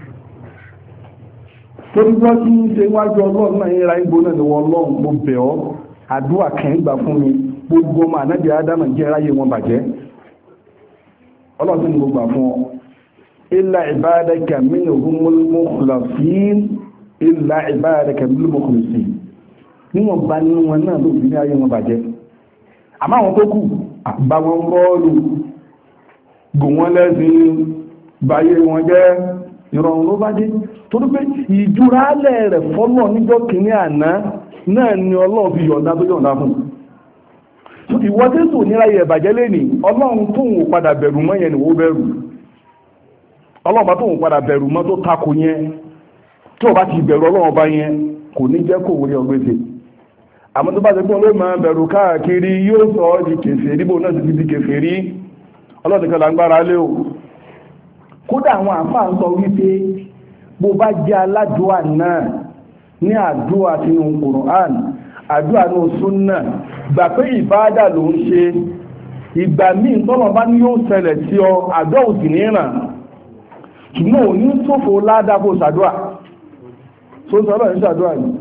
torí bí wọ́n ti ń ṣe wájú ọlọ́run náà yẹra ń gbóná ni wọ́n ọlọ́run mo bẹ̀ ọ́ àdúrà kẹ́ ń gbà fún mi gbogbo ọmọ ànábì ádámà jẹ́ ráyè wọn bàjẹ́ ọlọ́run tí mo gbà fún ọ illa ibadaka minhumul mukhlasin illa ibadaka minhumul mukhlasin níwọ̀n bá nínú wọn náà ló fi ní ayé wọn bàjẹ́ àmọ́ àwọn tó kù bá wọn bọ́ọ̀lù gùn wọn lẹ́sìn báyé wọn jẹ́ ìrọ̀rùn ló bá dé torí pé ìjúrálẹ̀ rẹ̀ fọ́lọ̀ níjọ́ kìíní àná náà ni ọlọ́run fi yọ̀ǹda tó yọ̀ǹda fún ìwọ́dé tó ní ayé ẹ̀bàjẹ́ lẹ́ni ọlọ́run tó ń padà bẹ̀rù mọ́ yẹn ni wó bẹ̀rù ọlọ́run tó ń padà bẹ̀rù mọ́ tó takò yẹn tí ó bá ti bẹ̀rù ọlọ́run bá yẹn kò ní jẹ́ kó wọlé ọgbẹ́sẹ̀ àmọ́ tó bá ti pọ́n ló máa bẹ̀rù káàkiri yóò sọ ọ́ di kèfèrí bó náà ti di kèfèrí ọlọ́run kan lágbára lé o kódà àwọn àfáà ń sọ wípé bó bá jẹ́ aládùúà náà ní àdúrà sínú Qur'an àdúrà ní súnnà gbà pé ìbádà ló ń ṣe ìgbà míì tọ́lọ̀ bá ní yóò ṣẹlẹ̀ sí ọ àdúrà òsì ní ìràn ṣùgbọ́n ò ní sófò ládàbò ṣàdúrà tó ń sọ́lọ̀ ní ṣàdúrà ní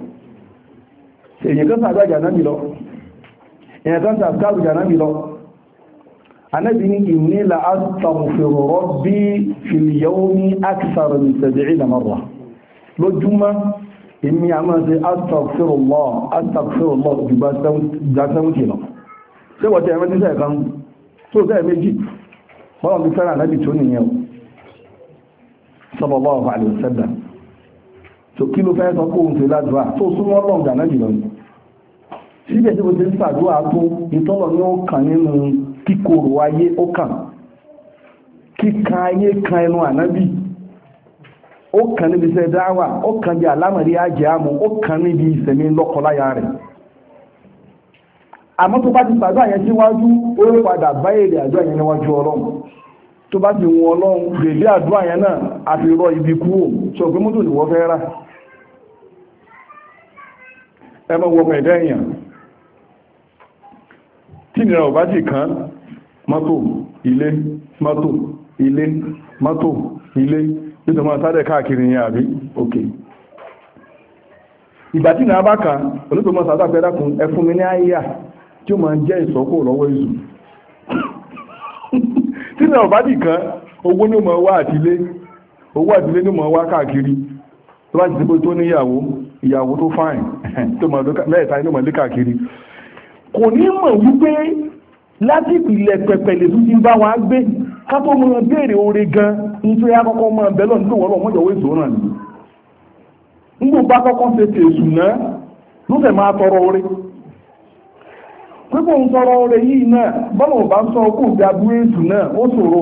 èyàn kan ṣàdúrà jànábì lọ èyàn kan ṣàdúrà jànábì lọ Ànábì ní inni la astaghfiru rabbi fil yawmi akthar min sab'ina marra lójúmọ́ èmi a máa ṣe astaghfirullah astaghfirullah jùgbà sẹ́wọ́ntì lọ ṣé wọ́n ti ẹ̀mẹ́ tí sẹ́ kan tó sẹ́ méjì wọ́n bí fẹ́ràn Ànábì tó nìyẹn sallallahu alaihi wasallam tó kí ló fẹ́ sọ kó ń ṣe ládùúrà tó súnmọ́ Ọlọ́run jà náà jùlọ ní síbẹ̀ tí mo ti ń ṣàdúrà tó ìtọ́lọ̀ ní ó kàn nínú kíkorò ayé ó kàn kíka ayé kan ẹnu Ànábì ó kàn níbi iṣẹ́ dáwà ó kàn bí alámọ̀rí ajé àmú ó kàn níbi ìsẹ̀mí lọ́kọláya rẹ̀ àmọ́ tó bá ti ṣàdúrà yẹn síwájú ó padà bá èrè àdúrà yẹn níwájú Ọlọ́run tó bá ti wọn Ọlọ́run dèdé àdúrà yẹn náà àfi rọ ibi kúrò tí ọ̀pẹ́ mọ́tò ní wọ́n fẹ́ rà ẹmọ wọ́n ẹ̀dá èèyàn tí ìnira ò bá ti kàn mọ́tò ilé mọ́tò ilé mọ́tò ilé nítorí máa sáré káàkiri yẹn àbí òkè ìgbà tí ìnira bá kàn olóòtú mọ́ sàdá fẹ́ dákun ẹ fún mi ní àyíyà tí ó máa jẹ́ ìsọ́kò lọ́wọ́ ìzù tí ìnira ò bá ti kàn owó ní mọ̀ wá àtìlé owó àtìlé ní mọ̀ wá káàkiri tó bá ti ti bó tó níyàwó ìyàwó tó fáìn tó mọ̀ mẹ́ẹ̀ta inú mọ̀ lé káàkiri kò ní mọ̀ wípé láti ìpìlẹ̀ pẹ̀pẹ̀lẹ̀ tó ti bá wa gbé ká tó mọ̀ béèrè oore gan nítorí akọ́kọ́ mọ̀ bẹ́lọ̀ nílò wọ́n lọ́wọ́ mọ́jọ̀wé ìṣòro náà ni nígbò bá kọ́kọ́ ṣe tèṣù náà ló fẹ́ máa tọrọ oore pípò ń tọrọ oore yìí náà bọ́lọ̀ bá sọ kó ìdàbú èṣù náà ó ṣòro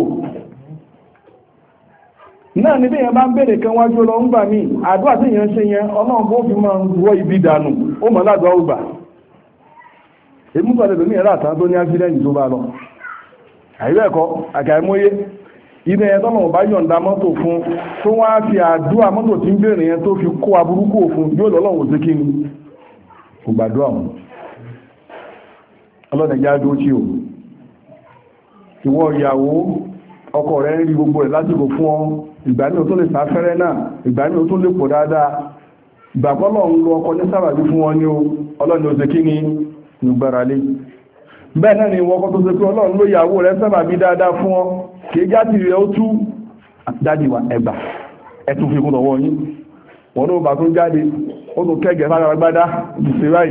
náà níbi yẹn bá ń bèèrè kan wájú lọ ń gbà mí àdúrà tí yẹn ṣe yẹn ọlọ́run bó fi máa ń wọ ibi dànù ó mọ̀ ládùá ó gbà èmú sọ lẹ́lòmí ẹ̀rọ àtàn tó ní ásídẹ́ǹtì tó bá lọ àìwẹ̀ ẹ̀kọ́ àkàìmóyé ilé yẹn tọ́lọ̀ bá yọ̀ǹda mọ́tò fún tó wá fi àdúrà mọ́tò tí ń bèèrè yẹn tó fi kó aburúkú òfun yóò lọ́lọ́wọ́ sí kí ni kò gbàdúrà wọn ọlọ́dẹ̀já dó tí o ìwọ ìyàwó ọkọ rẹ̀ ń rí gbogbo rẹ̀ lásìkò fún ọ ìgbà ní o tó lè sáfẹ́rẹ́ náà ìgbà ní o tó lè pọ̀ dáadáa ìgbàgbọ́lọ̀ ń lo ọkọ ní sábàbí fún wọn ní o ọlọ́ni oṣù kí ni ìgbàra lé bẹ́ẹ̀ náà ni wọ́kọ́ tó ṣe pé ọlọ́run ló yàwó rẹ̀ sábàbí dáadáa fún ọ kì í jáde rẹ̀ ó tú dájíwà ẹgbà ẹtù fi kún lọ́wọ́ yín wọ́n ló bá tún jáde ó tún kẹ́gẹ̀ẹ́ sára gbádá ìṣẹ́ráì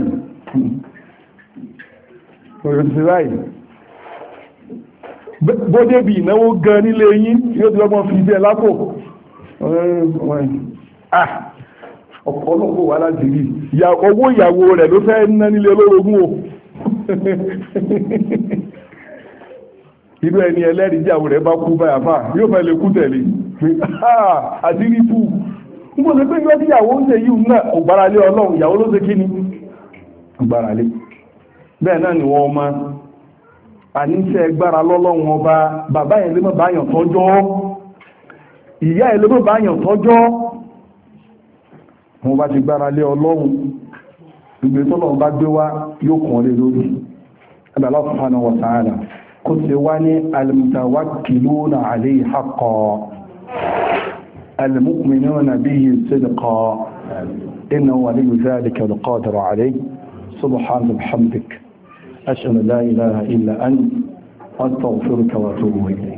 bóde bí ìnáwó gan nílé yín yóò ti lọ́gbọ́n fi iṣẹ́ lápò ọ̀pọ̀lọpọ̀ wà láti rí owó ìyàwó rẹ̀ ló fẹ́ ná nílé olórogún o irú ẹni ẹlẹ́rìí ìyàwó rẹ̀ bá kú báyà fà yóò fẹ́ lè kú tẹ̀lé àti rí fù ń bó ṣe pé yóò tí ìyàwó ń ṣe yìí náà kò gbára lé Ọlọ́run ìyàwó ló ṣe kí ni gbára lé bẹ́ẹ̀ náà ni wọ́n máa àníṣẹ́ gbára lọ́lọ́run ọba bàbá yẹn lè mọ́ báyàn tọ́jọ́ ìyá yẹn lè mọ́ báyàn tọ́jọ́ wọ́n bá ti gbára lé Ọlọ́run ìgbé tọ́lọ́run bá gbé wá yóò kàn lé lórí Allah subhanahu wa ta'ala kó ti wá ní al-mutawakkiluna alayhi haqqan al-mu'minuna bihi sidqan innahu waliyyu dhalika wal-qadiru alayhi subhanahu wa bihamdik أشهد لا إله إلا أنت أستغفرك وأتوب إليك